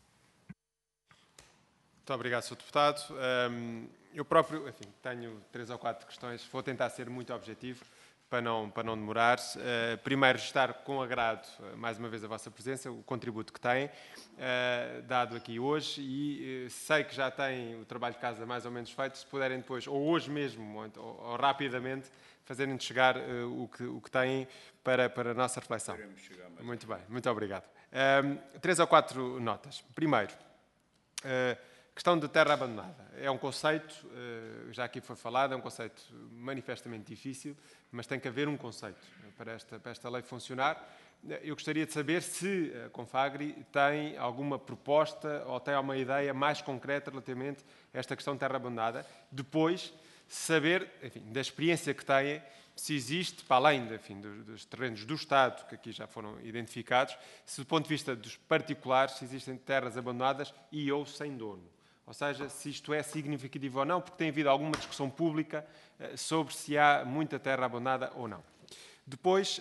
Muito obrigado, senhor Deputado. Eu próprio, enfim, tenho três ou quatro questões. Vou tentar ser muito objetivo para não, para não demorar. Uh, primeiro, estar com agrado, uh, mais uma vez, a vossa presença, o contributo que têm, uh, dado aqui hoje, e uh, sei que já têm o trabalho de casa mais ou menos feito, se puderem depois, ou hoje mesmo, ou, ou, ou rapidamente, fazerem-nos chegar uh, o, que, o que têm para, para a nossa reflexão. Muito bem, muito obrigado. Um, três ou quatro notas. Primeiro, uh, questão de terra abandonada. É um conceito, já aqui foi falado, é um conceito manifestamente difícil, mas tem que haver um conceito para esta, para esta lei funcionar. Eu gostaria de saber se a Confagri tem alguma proposta ou tem alguma ideia mais concreta relativamente a esta questão de terra abandonada. Depois, saber, enfim, da experiência que têm, se existe, para além enfim, dos, dos terrenos do Estado, que aqui já foram identificados, se do ponto de vista dos particulares, se existem terras abandonadas e ou sem dono. ou seja, se isto é significativo ou não, porque tem havido alguma discussão pública sobre se há muita terra abandonada ou não. Depois,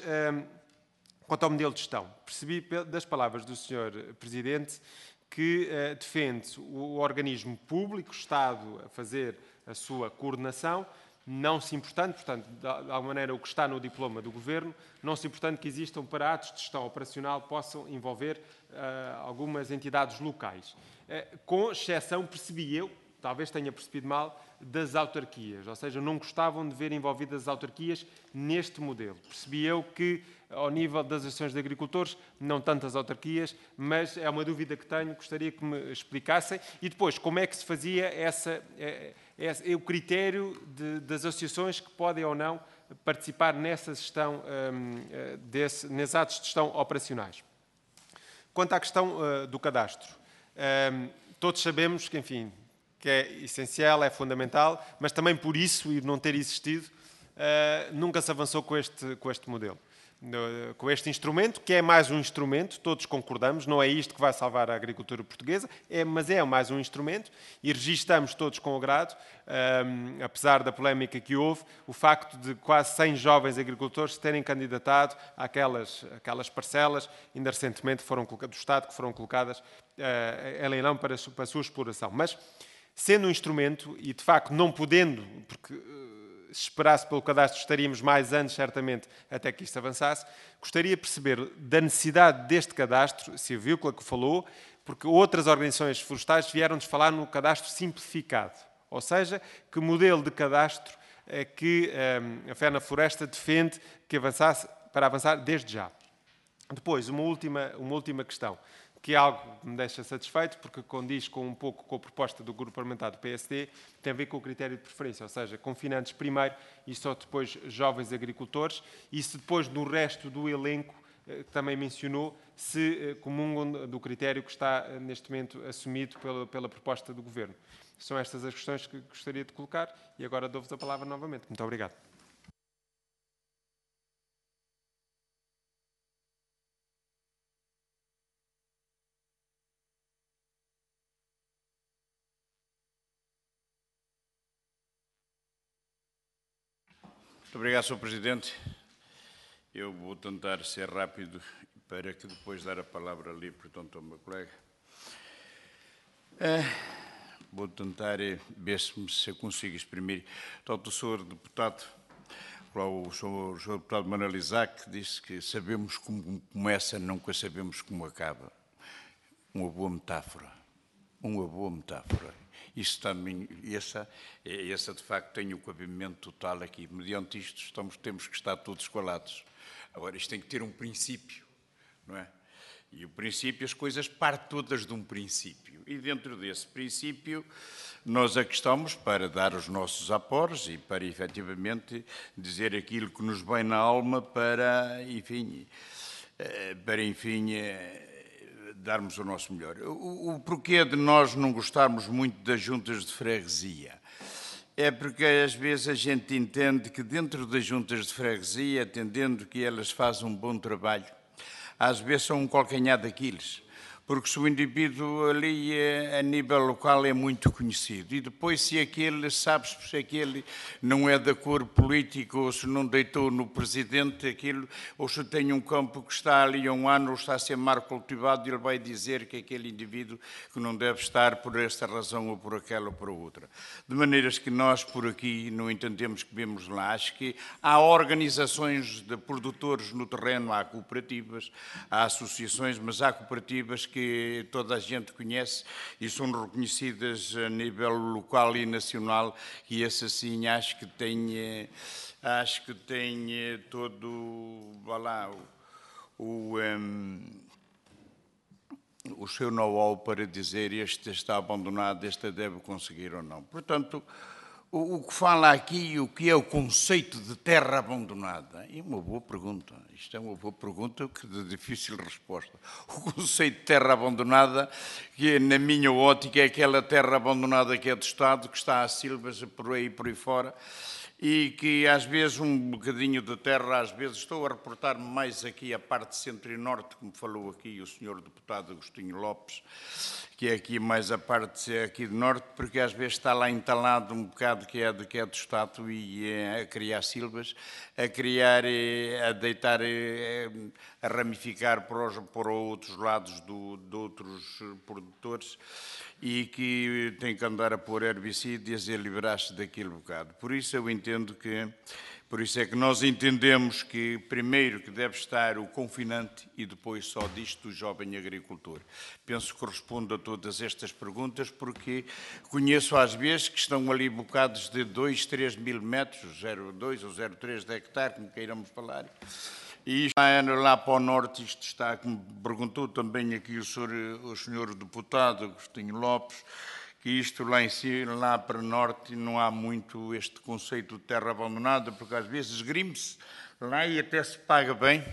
quanto ao modelo de gestão, percebi das palavras do senhor Presidente que defende o organismo público, o Estado, a fazer a sua coordenação, não se importando, portanto, de alguma maneira, o que está no diploma do Governo, não se importando que existam para atos de gestão operacional possam envolver uh, algumas entidades locais. Uh, com exceção, percebi eu, talvez tenha percebido mal, das autarquias, ou seja, não gostavam de ver envolvidas as autarquias neste modelo. Percebi eu que, ao nível das associações de agricultores, não tantas autarquias, mas é uma dúvida que tenho, gostaria que me explicassem. E depois, como é que se fazia essa, esse, o critério de, das associações que podem ou não participar nessa gestão, um, desse, nesses atos de gestão operacionais. Quanto à questão uh, do cadastro, um, todos sabemos que, enfim, que é essencial, é fundamental, mas também por isso, e não ter existido, uh, nunca se avançou com este, com este modelo. Uh, com este instrumento, que é mais um instrumento, todos concordamos, não é isto que vai salvar a agricultura portuguesa, é, mas é mais um instrumento, e registamos todos com agrado, um, apesar da polémica que houve, o facto de quase cem jovens agricultores terem candidatado àquelas, àquelas parcelas, ainda recentemente foram, do Estado, que foram colocadas uh, em leilão para, para a sua exploração. Mas, sendo um instrumento, e de facto não podendo, porque uh, se esperasse pelo cadastro estaríamos mais anos, certamente, até que isto avançasse, gostaria de perceber da necessidade deste cadastro, se a Vícola que falou, porque outras organizações florestais vieram-nos falar no cadastro simplificado, ou seja, que modelo de cadastro é que um, a Ferna Floresta defende que avançasse, para avançar desde já. Depois, uma última, uma última questão, que é algo que me deixa satisfeito, porque condiz com um pouco com a proposta do grupo parlamentar do P S D, tem a ver com o critério de preferência, ou seja, confinantes primeiro e só depois jovens agricultores, e se depois no resto do elenco, que também mencionou, se comungam do critério que está neste momento assumido pela, pela proposta do Governo. São estas as questões que gostaria de colocar e agora dou-vos a palavra novamente. Muito obrigado. Muito obrigado, senhor Presidente. Eu vou tentar ser rápido para que depois dar a palavra ali, portanto, ao meu colega. É, vou tentar ver se se eu consigo exprimir. Tanto o senhor deputado, o senhor, o senhor deputado Manuel Isaac, disse que sabemos como começa, nunca sabemos como acaba. Uma boa metáfora. Uma boa metáfora. Isso também, essa, essa de facto tem o cabimento total aqui. Mediante isto estamos, temos que estar todos colados. Agora, isto tem que ter um princípio, não é? E o princípio, as coisas partem todas de um princípio. E dentro desse princípio, nós aqui estamos para dar os nossos aporos e para, efetivamente, dizer aquilo que nos vem na alma para, enfim, para, enfim, darmos o nosso melhor. O, o porquê de nós não gostarmos muito das juntas de freguesia? É porque às vezes a gente entende que dentro das juntas de freguesia, entendendo que elas fazem um bom trabalho, às vezes são um calcanhar daqueles. Porque se o indivíduo ali é, a nível local é muito conhecido e depois se aquele, sabe-se se aquele não é da cor política ou se não deitou no presidente aquilo, ou se tem um campo que está ali há um ano ou está a ser mal cultivado, ele vai dizer que aquele indivíduo que não deve estar por esta razão ou por aquela ou por outra. De maneiras que nós por aqui não entendemos que vemos lá. Acho que há organizações de produtores no terreno, há cooperativas, há associações, mas há cooperativas que que toda a gente conhece e são reconhecidas a nível local e nacional, e esse assim acho que tem, acho que tem todo, vá lá, o, o, um, o seu know-how para dizer este está abandonado, este deve conseguir ou não. Portanto, o, o que fala aqui, o que é o conceito de terra abandonada? É uma boa pergunta. Isto é uma boa pergunta que de difícil resposta. O conceito de terra abandonada, que na minha ótica é aquela terra abandonada que é do Estado, que está a silvas por aí por aí fora, e que às vezes um bocadinho de terra, às vezes estou a reportar mais aqui a parte centro e norte, como falou aqui o senhor deputado Agostinho Lopes, que é aqui mais a parte aqui do norte, porque às vezes está lá entalado um bocado que é do, que é do Estado e é a criar silvas, a criar, a deitar, a ramificar para, os, para outros lados do, de outros produtores e que tem que andar a pôr herbicidas e a liberar-se daquele bocado. Por isso eu entendo que, por isso é que nós entendemos que primeiro que deve estar o confinante e depois só disto o jovem agricultor. Penso que respondo a todas estas perguntas porque conheço às vezes que estão ali bocados de dois, três mil metros, zero vírgula dois ou zero vírgula três de hectare, como queiramos falar. E lá para o norte, isto está, como perguntou também aqui o senhor, o senhor deputado Agostinho Lopes, que isto lá em cima, lá para o norte, não há muito este conceito de terra abandonada, porque às vezes esgrime-se lá e até se paga bem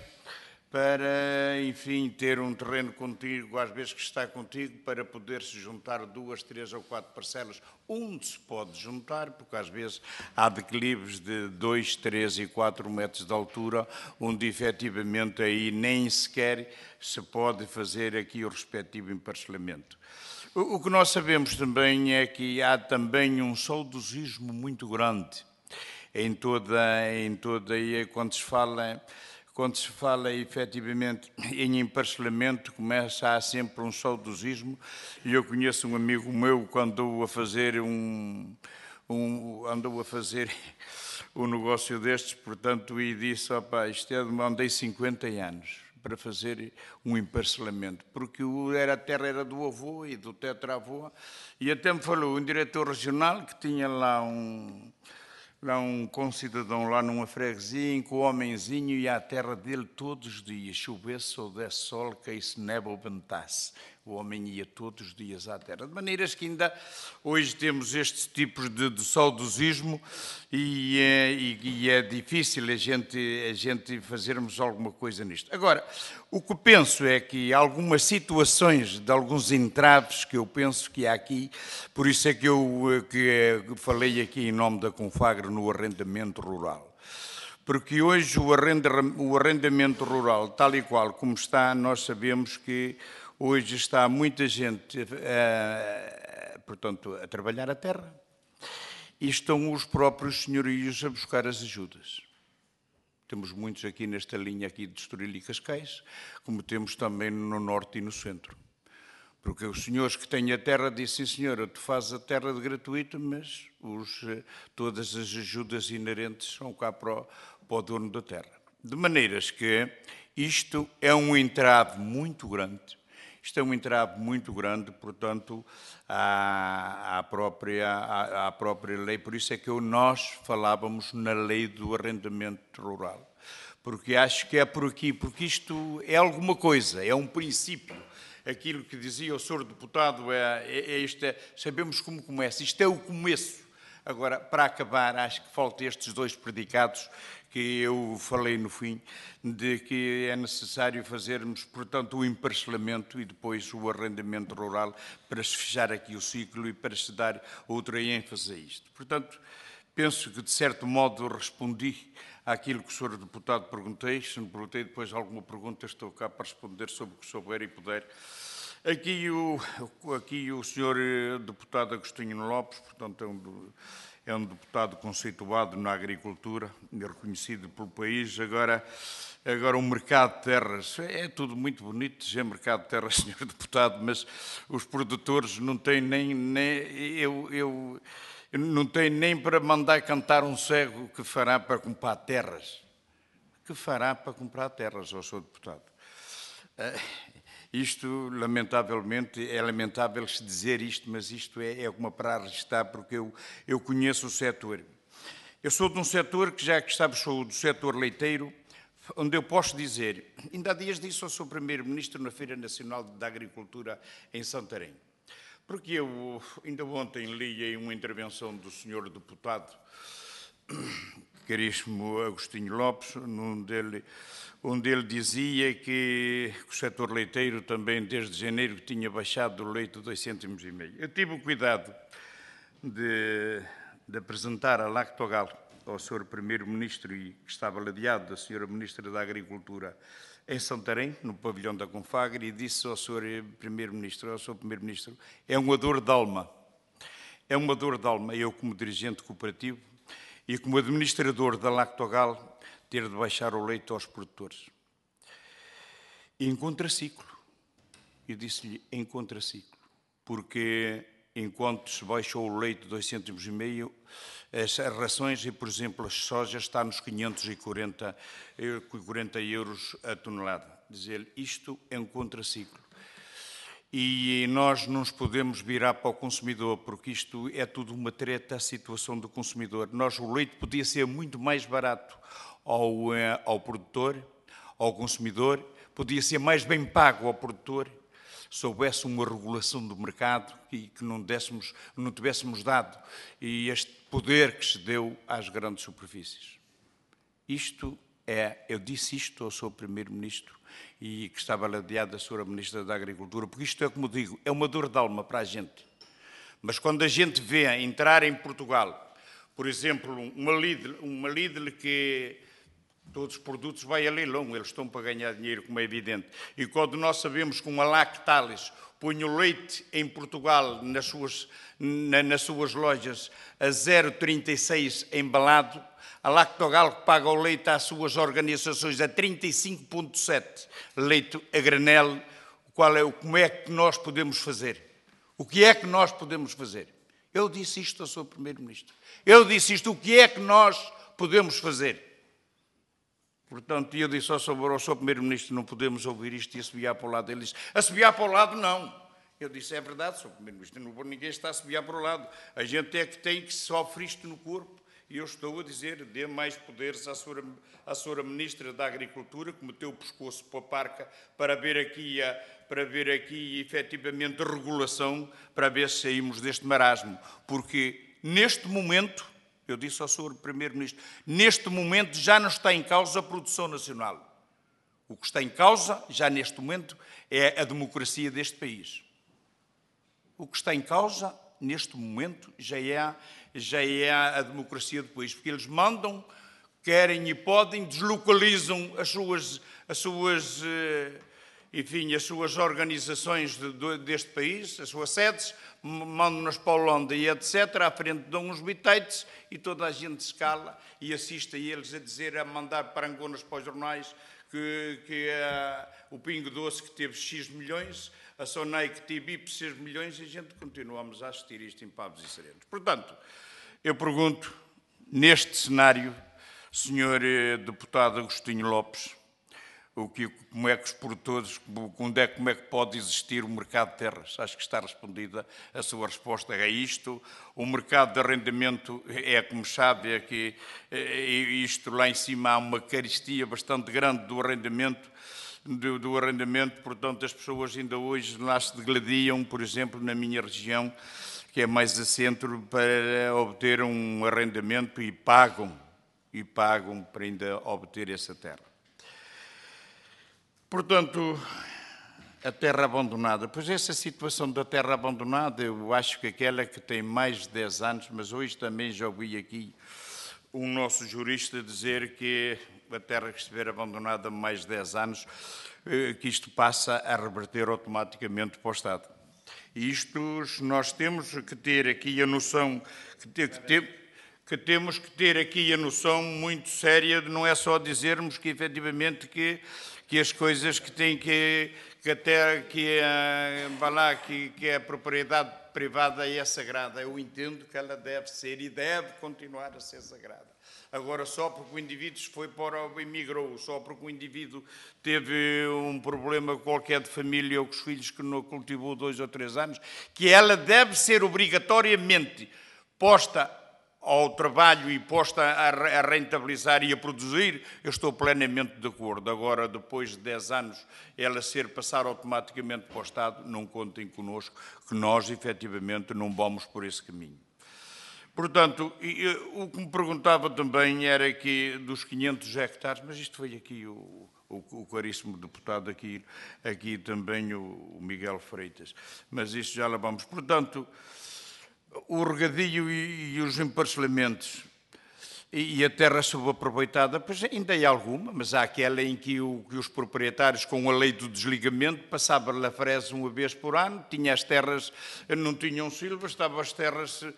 para, enfim, ter um terreno contigo, às vezes que está contigo, para poder-se juntar duas, três ou quatro parcelas, onde se pode juntar, porque às vezes há declives de dois, três e quatro metros de altura, onde efetivamente aí nem sequer se pode fazer aqui o respectivo emparcelamento. O que nós sabemos também é que há também um saudosismo muito grande em toda, em toda quando se fala... Quando se fala efetivamente em emparcelamento, começa a sempre um saudosismo. E eu conheço um amigo meu que andou a fazer um, um, andou a fazer um negócio destes, portanto, e disse, opa, isto é, andei cinquenta anos para fazer um emparcelamento, porque era, a terra era do avô e do tetravô, e até me falou um diretor regional que tinha lá um... Lá um concidadão lá numa freguesia em que o homenzinho ia à terra dele todos os dias, chovesse ou desse sol, caísse neve ou ventasse. O homem ia todos os dias à terra. De maneiras que ainda hoje temos estes tipos de, de saudosismo e é, e, e é difícil a gente, a gente fazermos alguma coisa nisto. Agora, o que penso é que algumas situações de alguns entraves que eu penso que há aqui, por isso é que eu que falei aqui em nome da Confagre no arrendamento rural. Porque hoje o arrendamento rural, tal e qual como está, nós sabemos que hoje está muita gente, a, portanto, a trabalhar a terra e estão os próprios senhorios a buscar as ajudas. Temos muitos aqui nesta linha aqui de Estoril e Cascais, como temos também no norte e no centro. Porque os senhores que têm a terra dizem, sim senhora, tu fazes a terra de gratuito, mas os, todas as ajudas inerentes são cá para o, para o dono da terra. De maneiras que isto é um entrave muito grande. Isto é um entrave muito grande, portanto, à, à, própria, à, à própria lei. Por isso é que eu, nós falávamos na lei do arrendamento rural. Porque acho que é por aqui, porque isto é alguma coisa, é um princípio. Aquilo que dizia o senhor deputado, é, é, é isto, é, sabemos como começa. Isto é o começo. Agora, para acabar, acho que faltam estes dois predicados que eu falei no fim, de que é necessário fazermos, portanto, o emparcelamento e depois o arrendamento rural para se fechar aqui o ciclo e para se dar outra ênfase a isto. Portanto, penso que, de certo modo, respondi àquilo que o senhor deputado perguntei. Se me perguntei depois alguma pergunta, estou cá para responder sobre o que souber e puder. Aqui o, aqui o senhor deputado Agostinho Lopes, portanto, é um, é um deputado conceituado na agricultura, reconhecido pelo país. Agora, agora o mercado de terras, é tudo muito bonito dizer mercado de terras, senhor deputado, mas os produtores não têm nem... nem eu, eu, não têm nem para mandar cantar um cego que fará para comprar terras. Que fará para comprar terras, ó senhor deputado? Isto, lamentavelmente, é lamentável se dizer isto, mas isto é, é uma para registrar, porque eu, eu conheço o setor. Eu sou de um setor que, já que sabes, sou do setor leiteiro, onde eu posso dizer, ainda há dias disse ao seu primeiro-ministro na Feira Nacional da Agricultura em Santarém, porque eu ainda ontem li uma intervenção do senhor deputado, caríssimo Agostinho Lopes, onde ele, onde ele dizia que o setor leiteiro também, desde janeiro, tinha baixado o leite dois cêntimos e meio. Eu tive o cuidado de, de apresentar a Lactogal ao senhor Primeiro-Ministro e que estava ladeado da senhora Ministra da Agricultura em Santarém, no pavilhão da Confagre, e disse ao senhor Primeiro-Ministro, ao senhor Primeiro-Ministro, é uma dor de alma. É uma dor de alma, eu como dirigente cooperativo e como administrador da Lactogal, ter de baixar o leite aos produtores. Em contraciclo. Eu disse-lhe em contraciclo, porque enquanto se baixou o leite de dois cêntimos e meio, as rações e, por exemplo, as sojas está nos quinhentos e quarenta euros a tonelada. Dizer, isto é um contraciclo. E nós não nos podemos virar para o consumidor, porque isto é tudo uma treta, a situação do consumidor. Nós, o leite podia ser muito mais barato ao, ao produtor, ao consumidor, podia ser mais bem pago ao produtor, se houvesse uma regulação do mercado e que não, dessemos, não tivéssemos dado e este poder que se deu às grandes superfícies. Isto é, eu disse isto ao senhor Primeiro-Ministro e que estava ladeado da senhora Ministra da Agricultura, porque isto é, como digo, é uma dor de alma para a gente. Mas quando a gente vê entrar em Portugal, por exemplo, uma Lidl, uma Lidl que todos os produtos vai a leilão, eles estão para ganhar dinheiro, como é evidente. E quando nós sabemos que uma Lactalis põe o leite em Portugal nas suas, na, nas suas lojas a zero vírgula trinta e seis embalado, a Lactogal paga o leite às suas organizações a trinta e cinco vírgula sete leite a granel. Qual é, como é que nós podemos fazer? O que é que nós podemos fazer? Eu disse isto ao senhor Primeiro-Ministro. Eu disse isto, o que é que nós podemos fazer? Portanto, eu disse ao senhor, ao senhor Primeiro-Ministro, não podemos ouvir isto e assobiar para o lado. Ele disse, assobiar para o lado, não. Eu disse, é verdade, senhor Primeiro-Ministro, ninguém está a assobiar para o lado. A gente é que tem que sofrer isto no corpo. E eu estou a dizer, dê mais poderes à senhora, à senhora Ministra da Agricultura, que meteu o pescoço para a parca, para ver aqui, a, para ver aqui efetivamente a regulação, para ver se saímos deste marasmo. Porque, neste momento, eu disse ao senhor Primeiro-Ministro, neste momento já não está em causa a produção nacional. O que está em causa, já neste momento, é a democracia deste país. O que está em causa, neste momento, já é, já é a democracia do país, porque eles mandam, querem e podem, deslocalizam as suas, as suas, enfim, as suas organizações de, de, deste país, as suas sedes, mandam-nas para a Holanda e etcétera, à frente dão uns bitites e toda a gente se cala e assiste a eles a dizer, a mandar parangonas para os jornais que, que uh, o Pingo Doce que teve X milhões, a Sonai que teve Y seis milhões e a gente continuamos a assistir isto em pavos e serenos. Portanto, eu pergunto, neste cenário, senhor deputado Agostinho Lopes, o que, como é que os produtores, como é, como é que pode existir o mercado de terras? Acho que está respondida a sua resposta é isto. O mercado de arrendamento é, como sabe, é que isto lá em cima há uma carestia bastante grande do arrendamento, do, do arrendamento, portanto as pessoas ainda hoje lá se degladiam, por exemplo, na minha região, que é mais a centro, para obter um arrendamento e pagam, e pagam para ainda obter essa terra. Portanto, a terra abandonada. Pois essa situação da terra abandonada, eu acho que aquela que tem mais de dez anos, mas hoje também já ouvi aqui um nosso jurista dizer que a terra que estiver abandonada há mais de dez anos, que isto passa a reverter automaticamente para o Estado. E isto nós temos que ter aqui a noção, que, ter, que, ter, que temos que ter aqui a noção muito séria, de não é só dizermos que efetivamente que que as coisas que têm que, que até que, uh, lá, que, que a propriedade privada é sagrada. Eu entendo que ela deve ser e deve continuar a ser sagrada. Agora, só porque o indivíduo foi para o emigrou, só porque o indivíduo teve um problema qualquer de família ou com os filhos que não cultivou dois ou três anos, que ela deve ser obrigatoriamente posta ao trabalho e posta a rentabilizar e a produzir, eu estou plenamente de acordo. Agora, depois de dez anos, ela ser passar automaticamente para o Estado, não contem connosco, que nós, efetivamente, não vamos por esse caminho. Portanto, o que me perguntava também era que dos quinhentos hectares, mas isto foi aqui o, o, o caríssimo deputado, aqui, aqui também o Miguel Freitas, mas isto já lá vamos. Portanto, o regadio e, e os emparcelamentos. e a terra subaproveitada, pois ainda há alguma, mas há aquela em que, o, que os proprietários, com a lei do desligamento, passavam a fresa uma vez por ano, tinha as terras, não tinham silva, estavam as terras uh,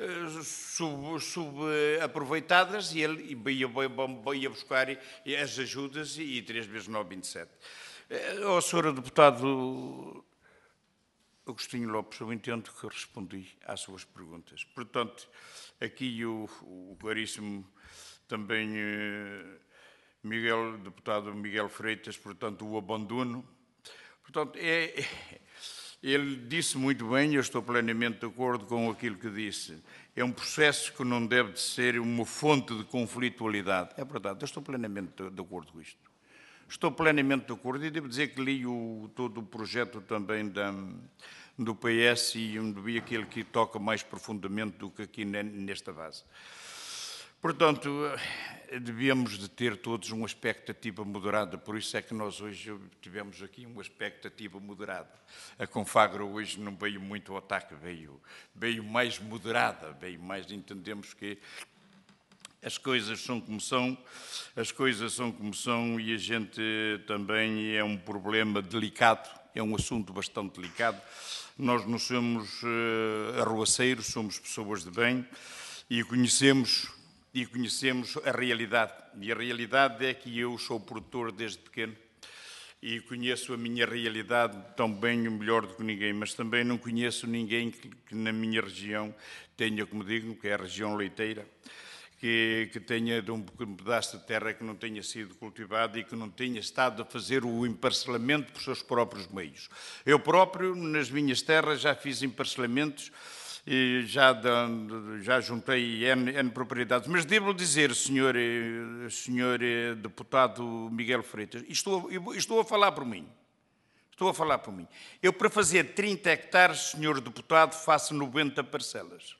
subaproveitadas sub, uh, e ele ia, ia, ia buscar as ajudas e, e três vezes nove, vinte e sete. Uh, ao senhor deputado Agostinho Lopes, eu entendo que respondi às suas perguntas. Portanto, aqui o, o caríssimo também eh, Miguel, deputado Miguel Freitas, portanto, o abandono. Portanto, é, é, ele disse muito bem, eu estou plenamente de acordo com aquilo que disse. É um processo que não deve ser uma fonte de conflitualidade. É verdade, eu estou plenamente de, de acordo com isto. Estou plenamente de acordo e devo dizer que li o, todo o projeto também da, do P S e onde vi aquele que toca mais profundamente do que aqui nesta base. Portanto, devíamos de ter todos uma expectativa moderada, por isso é que nós hoje tivemos aqui uma expectativa moderada. A Confagro hoje não veio muito ao ataque, veio, veio mais moderada, veio mais, entendemos que as coisas são como são, as coisas são como são e a gente também é um problema delicado, é um assunto bastante delicado. Nós não somos uh, arruaceiros, somos pessoas de bem e conhecemos, e conhecemos a realidade. E a realidade é que eu sou produtor desde pequeno e conheço a minha realidade tão bem ou melhor do que ninguém, mas também não conheço ninguém que, que na minha região tenha, como digo, que é a região leiteira, Que, que tenha de um pedaço de terra que não tenha sido cultivado e que não tenha estado a fazer o emparcelamento por seus próprios meios. Eu próprio, nas minhas terras, já fiz emparcelamentos e já, já juntei N, N propriedades. Mas devo dizer, senhor, senhor deputado Miguel Freitas, e estou, estou a falar por mim, estou a falar por mim. Eu, para fazer trinta hectares, senhor deputado, faço noventa parcelas.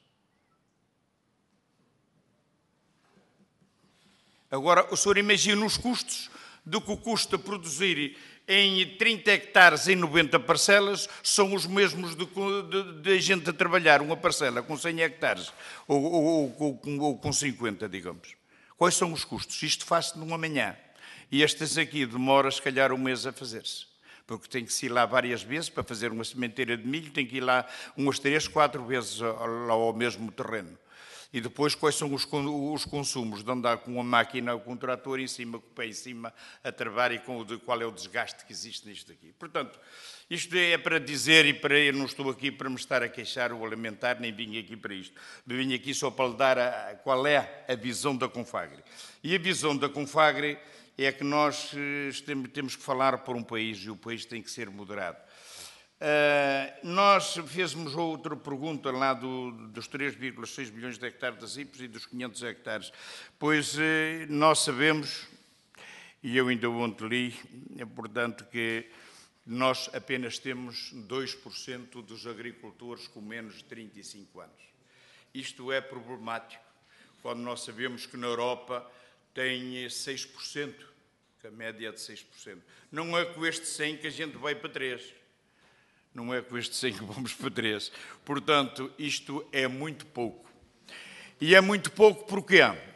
Agora, o senhor imagina os custos do que custa produzir em trinta hectares em noventa parcelas, são os mesmos de, de, de a gente a trabalhar uma parcela com cem hectares ou, ou, ou, ou com cinquenta, digamos. Quais são os custos? Isto faz-se numa manhã. E estas aqui demora, se calhar, um mês a fazer-se. Porque tem que se ir lá várias vezes para fazer uma sementeira de milho, tem que ir lá umas três, quatro vezes ao, ao mesmo terreno. E depois, quais são os, os consumos de andar com uma máquina ou com um trator em cima, com o pé em cima, a travar e com o, qual é o desgaste que existe nisto aqui. Portanto, isto é para dizer e para eu não estou aqui para me estar a queixar ou a lamentar, nem vim aqui para isto. Vim aqui só para lhe dar a, qual é a visão da Confagre. E a visão da Confagre é que nós temos que falar por um país e o país tem que ser moderado. Uh, nós fizemos outra pergunta lá do, dos três vírgula seis milhões de hectares das I P S e dos quinhentos hectares, pois uh, nós sabemos, e eu ainda ontem li, é portanto que nós apenas temos dois por cento dos agricultores com menos de trinta e cinco anos. Isto é problemático, quando nós sabemos que na Europa tem seis por cento, que a média é de seis por cento. Não é com este cem que a gente vai para três. Não é com este cem que vamos para três. Portanto, isto é muito pouco. E é muito pouco porquê?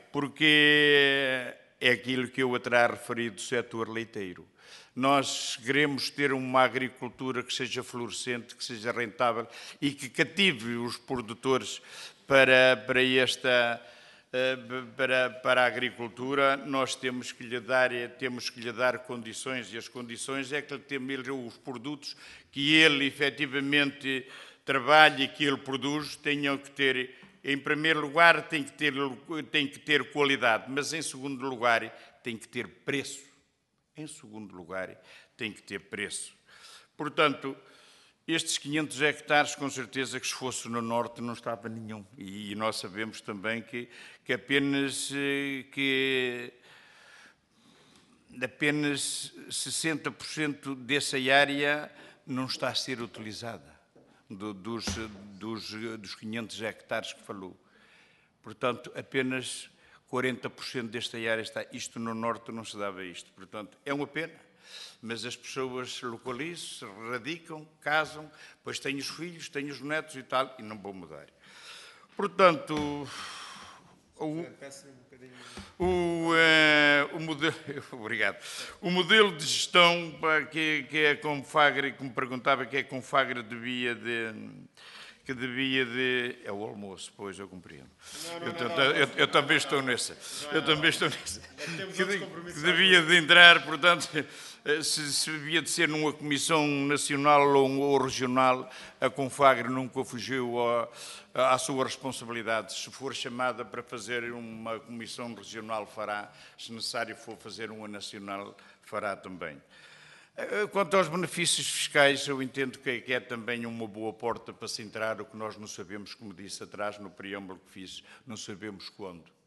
Porque é aquilo que eu atrás referi do setor leiteiro. Nós queremos ter uma agricultura que seja florescente, que seja rentável e que cative os produtores para, para esta... Para, para a agricultura, nós temos que, lhe dar, temos que lhe dar condições, e as condições é que ele tem os produtos que ele efetivamente trabalha e que ele produz, tenham que ter, em primeiro lugar, tem que ter, tem que ter qualidade, mas em segundo lugar, tem que ter preço. Em segundo lugar, tem que ter preço. Portanto, estes quinhentos hectares, com certeza que se fosse no norte não estava nenhum. E nós sabemos também que, que apenas, que apenas sessenta por cento dessa área não está a ser utilizada, do, dos, dos, dos quinhentos hectares que falou. Portanto, apenas quarenta por cento desta área está. Isto no norte não se dava isto. Portanto, é uma pena. Mas as pessoas se localizam, se radicam, casam, depois têm os filhos, têm os netos e tal, e não vão mudar. Portanto... O... peço um bocadinho... O, uh, o modelo, obrigado. O modelo de gestão pá, que, que a Confagre, que me perguntava que a Confagre devia de... que devia de... É o almoço, pois, eu compreendo. Não, não, eu, não, não, eu, eu também estou nessa. Eu também estou nessa. Que, de, que devia de entrar, portanto, se, se devia de ser numa comissão nacional ou, ou regional, a Confagre nunca fugiu a, à sua responsabilidade. Se for chamada para fazer uma comissão regional, fará. Se necessário for fazer uma nacional, fará também. Quanto aos benefícios fiscais, eu entendo que é também uma boa porta para se entrar, o que nós não sabemos, como disse atrás no preâmbulo que fiz, não sabemos quando.